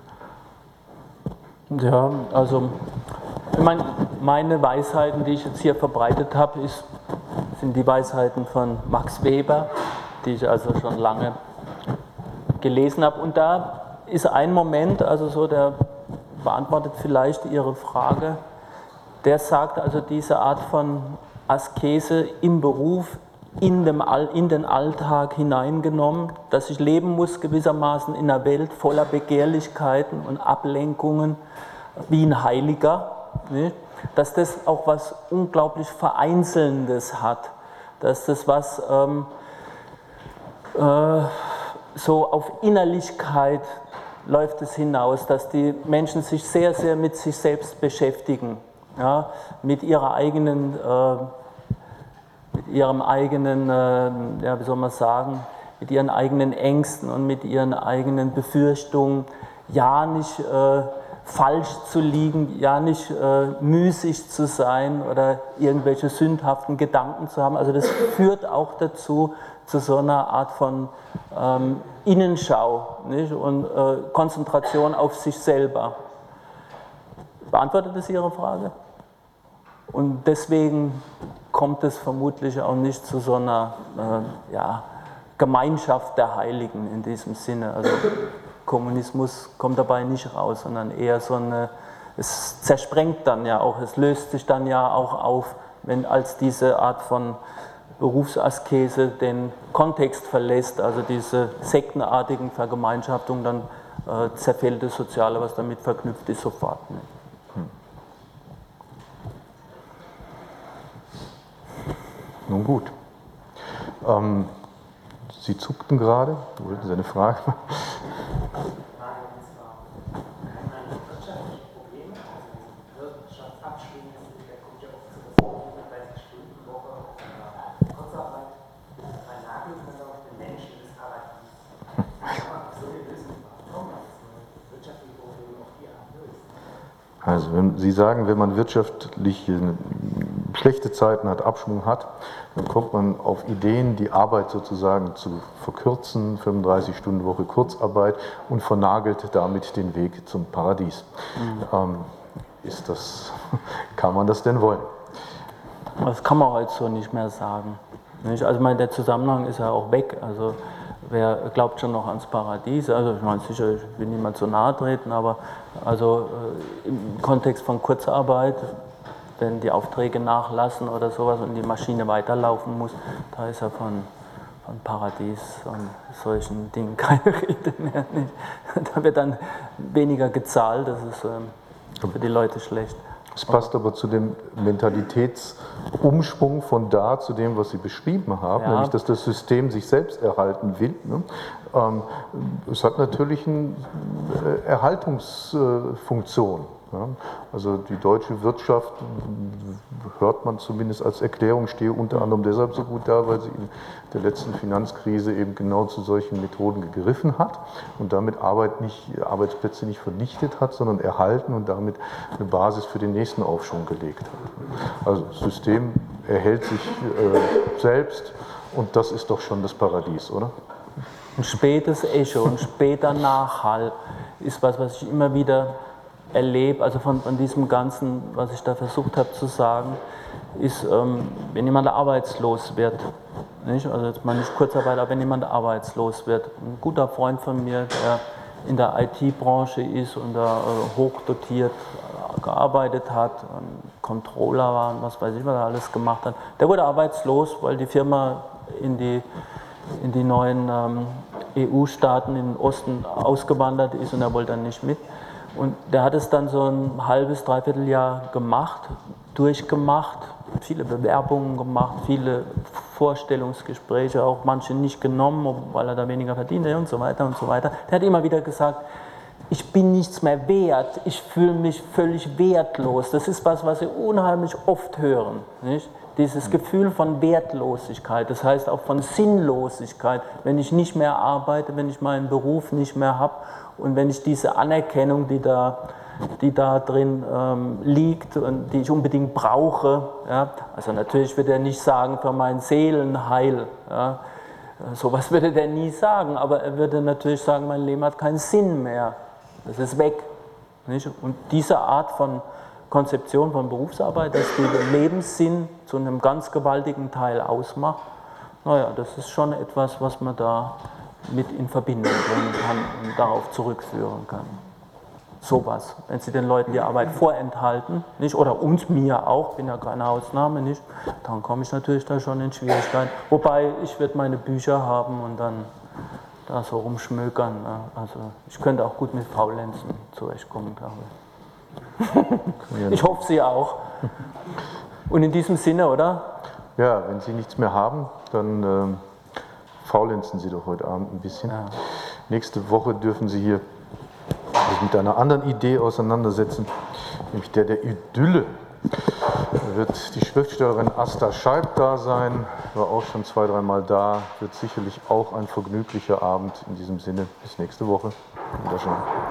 Ja, also ich meine, meine Weisheiten, die ich jetzt hier verbreitet habe, ist, sind die Weisheiten von Max Weber, die ich also schon lange gelesen habe. Und da ist ein Moment, also so, der beantwortet vielleicht Ihre Frage, der sagt also diese Art von Askese im Beruf, in, dem All, in den Alltag hineingenommen, dass ich leben muss gewissermaßen in einer Welt voller Begehrlichkeiten und Ablenkungen wie ein Heiliger, nicht? Dass das auch was unglaublich Vereinzelndes hat, dass das was ähm, äh, so auf Innerlichkeit läuft es hinaus, dass die Menschen sich sehr, sehr mit sich selbst beschäftigen, ja, mit ihrer eigenen äh, mit ihrem eigenen, äh, ja, wie soll man sagen, mit ihren eigenen Ängsten und mit ihren eigenen Befürchtungen, ja nicht äh, falsch zu liegen, ja nicht äh, müßig zu sein oder irgendwelche sündhaften Gedanken zu haben. Also das führt auch dazu, zu so einer Art von ähm, Innenschau, nicht? Und äh, Konzentration auf sich selber. Beantwortet das Ihre Frage? Und deswegen kommt es vermutlich auch nicht zu so einer äh, ja, Gemeinschaft der Heiligen in diesem Sinne. Also Kommunismus kommt dabei nicht raus, sondern eher so eine, es zersprengt dann ja auch, es löst sich dann ja auch auf, wenn als diese Art von Berufsaskese den Kontext verlässt, also diese sektenartigen Vergemeinschaftungen, dann äh, zerfällt das Soziale, was damit verknüpft ist, sofort. Ne? Nun gut. Ähm, Sie zuckten gerade, wollten Sie eine Frage machen? Also wenn Sie sagen, wenn man wirtschaftlich schlechte Zeiten hat, Abschwung hat, dann kommt man auf Ideen, die Arbeit sozusagen zu verkürzen, fünfunddreißig Stunden Woche Kurzarbeit, und vernagelt damit den Weg zum Paradies. Mhm. Ähm, ist das, kann man das denn wollen? Das kann man heute so nicht mehr sagen. Also ich meine, der Zusammenhang ist ja auch weg. Also wer glaubt schon noch ans Paradies? Also ich meine sicher, ich will niemand zu nahe treten, aber also äh, im Kontext von Kurzarbeit, wenn die Aufträge nachlassen oder sowas und die Maschine weiterlaufen muss, da ist ja von, von Paradies und solchen Dingen keine Rede mehr. Nicht. Da wird dann weniger gezahlt, das ist ähm, für die Leute schlecht. Es passt aber zu dem Mentalitätsumschwung von da zu dem, was Sie beschrieben haben, ja. Nämlich, dass das System sich selbst erhalten will. Ne? Ähm, es hat natürlich eine Erhaltungsfunktion. Ja? Also die deutsche Wirtschaft, hört man zumindest als Erklärung, stehe unter anderem deshalb so gut da, weil sie in der letzten Finanzkrise eben genau zu solchen Methoden gegriffen hat und damit Arbeit nicht, Arbeitsplätze nicht vernichtet hat, sondern erhalten und damit eine Basis für den nächsten Aufschwung gelegt hat. Also das System erhält sich äh, selbst und das ist doch schon das Paradies, oder? Ein spätes Echo, ein später Nachhall ist was, was ich immer wieder erlebe, also von, von diesem Ganzen, was ich da versucht habe zu sagen, ist, ähm, wenn jemand arbeitslos wird, nicht? Also jetzt mal nicht Kurzarbeit, aber wenn jemand arbeitslos wird. Ein guter Freund von mir, der in der I T-Branche ist und da äh, hochdotiert gearbeitet hat, ein Controller war und was weiß ich, was er alles gemacht hat, der wurde arbeitslos, weil die Firma in die, in die neuen ähm, E U-Staaten in den Osten ausgewandert ist und er wollte dann nicht mit. Und der hat es dann so ein halbes, dreiviertel Jahr gemacht, durchgemacht, viele Bewerbungen gemacht, viele Vorstellungsgespräche, auch manche nicht genommen, weil er da weniger verdiente und so weiter und so weiter. Der hat immer wieder gesagt, ich bin nichts mehr wert, ich fühle mich völlig wertlos. Das ist was, was Sie unheimlich oft hören, nicht? Dieses Gefühl von Wertlosigkeit, das heißt auch von Sinnlosigkeit, wenn ich nicht mehr arbeite, wenn ich meinen Beruf nicht mehr habe und wenn ich diese Anerkennung, die da, die da drin ähm, liegt und die ich unbedingt brauche, ja, also natürlich wird er nicht sagen für mein Seelenheil, ja, sowas würde er nie sagen, aber er würde natürlich sagen, mein Leben hat keinen Sinn mehr, das ist weg. Nicht? Und diese Art von Konzeption von Berufsarbeit, dass die den Lebenssinn zu einem ganz gewaltigen Teil ausmacht, naja, das ist schon etwas, was man da mit in Verbindung bringen kann und darauf zurückführen kann. Sowas, wenn Sie den Leuten die Arbeit vorenthalten, nicht, oder uns, mir auch, bin ja keine Ausnahme, nicht, dann komme ich natürlich da schon in Schwierigkeiten. Wobei, ich würde meine Bücher haben und dann da so rumschmökern. Ne? Also ich könnte auch gut mit Faulenzen zurechtkommen, glaube ich. Ich hoffe, Sie auch. Und in diesem Sinne, oder? Ja, wenn Sie nichts mehr haben, dann ähm, faulenzen Sie doch heute Abend ein bisschen. Ja. Nächste Woche dürfen Sie hier sich mit einer anderen Idee auseinandersetzen, nämlich der der Idylle. Da wird die Schriftstellerin Asta Scheib da sein, war auch schon zwei, dreimal da, wird sicherlich auch ein vergnüglicher Abend. In diesem Sinne, bis nächste Woche. Wiedersehen.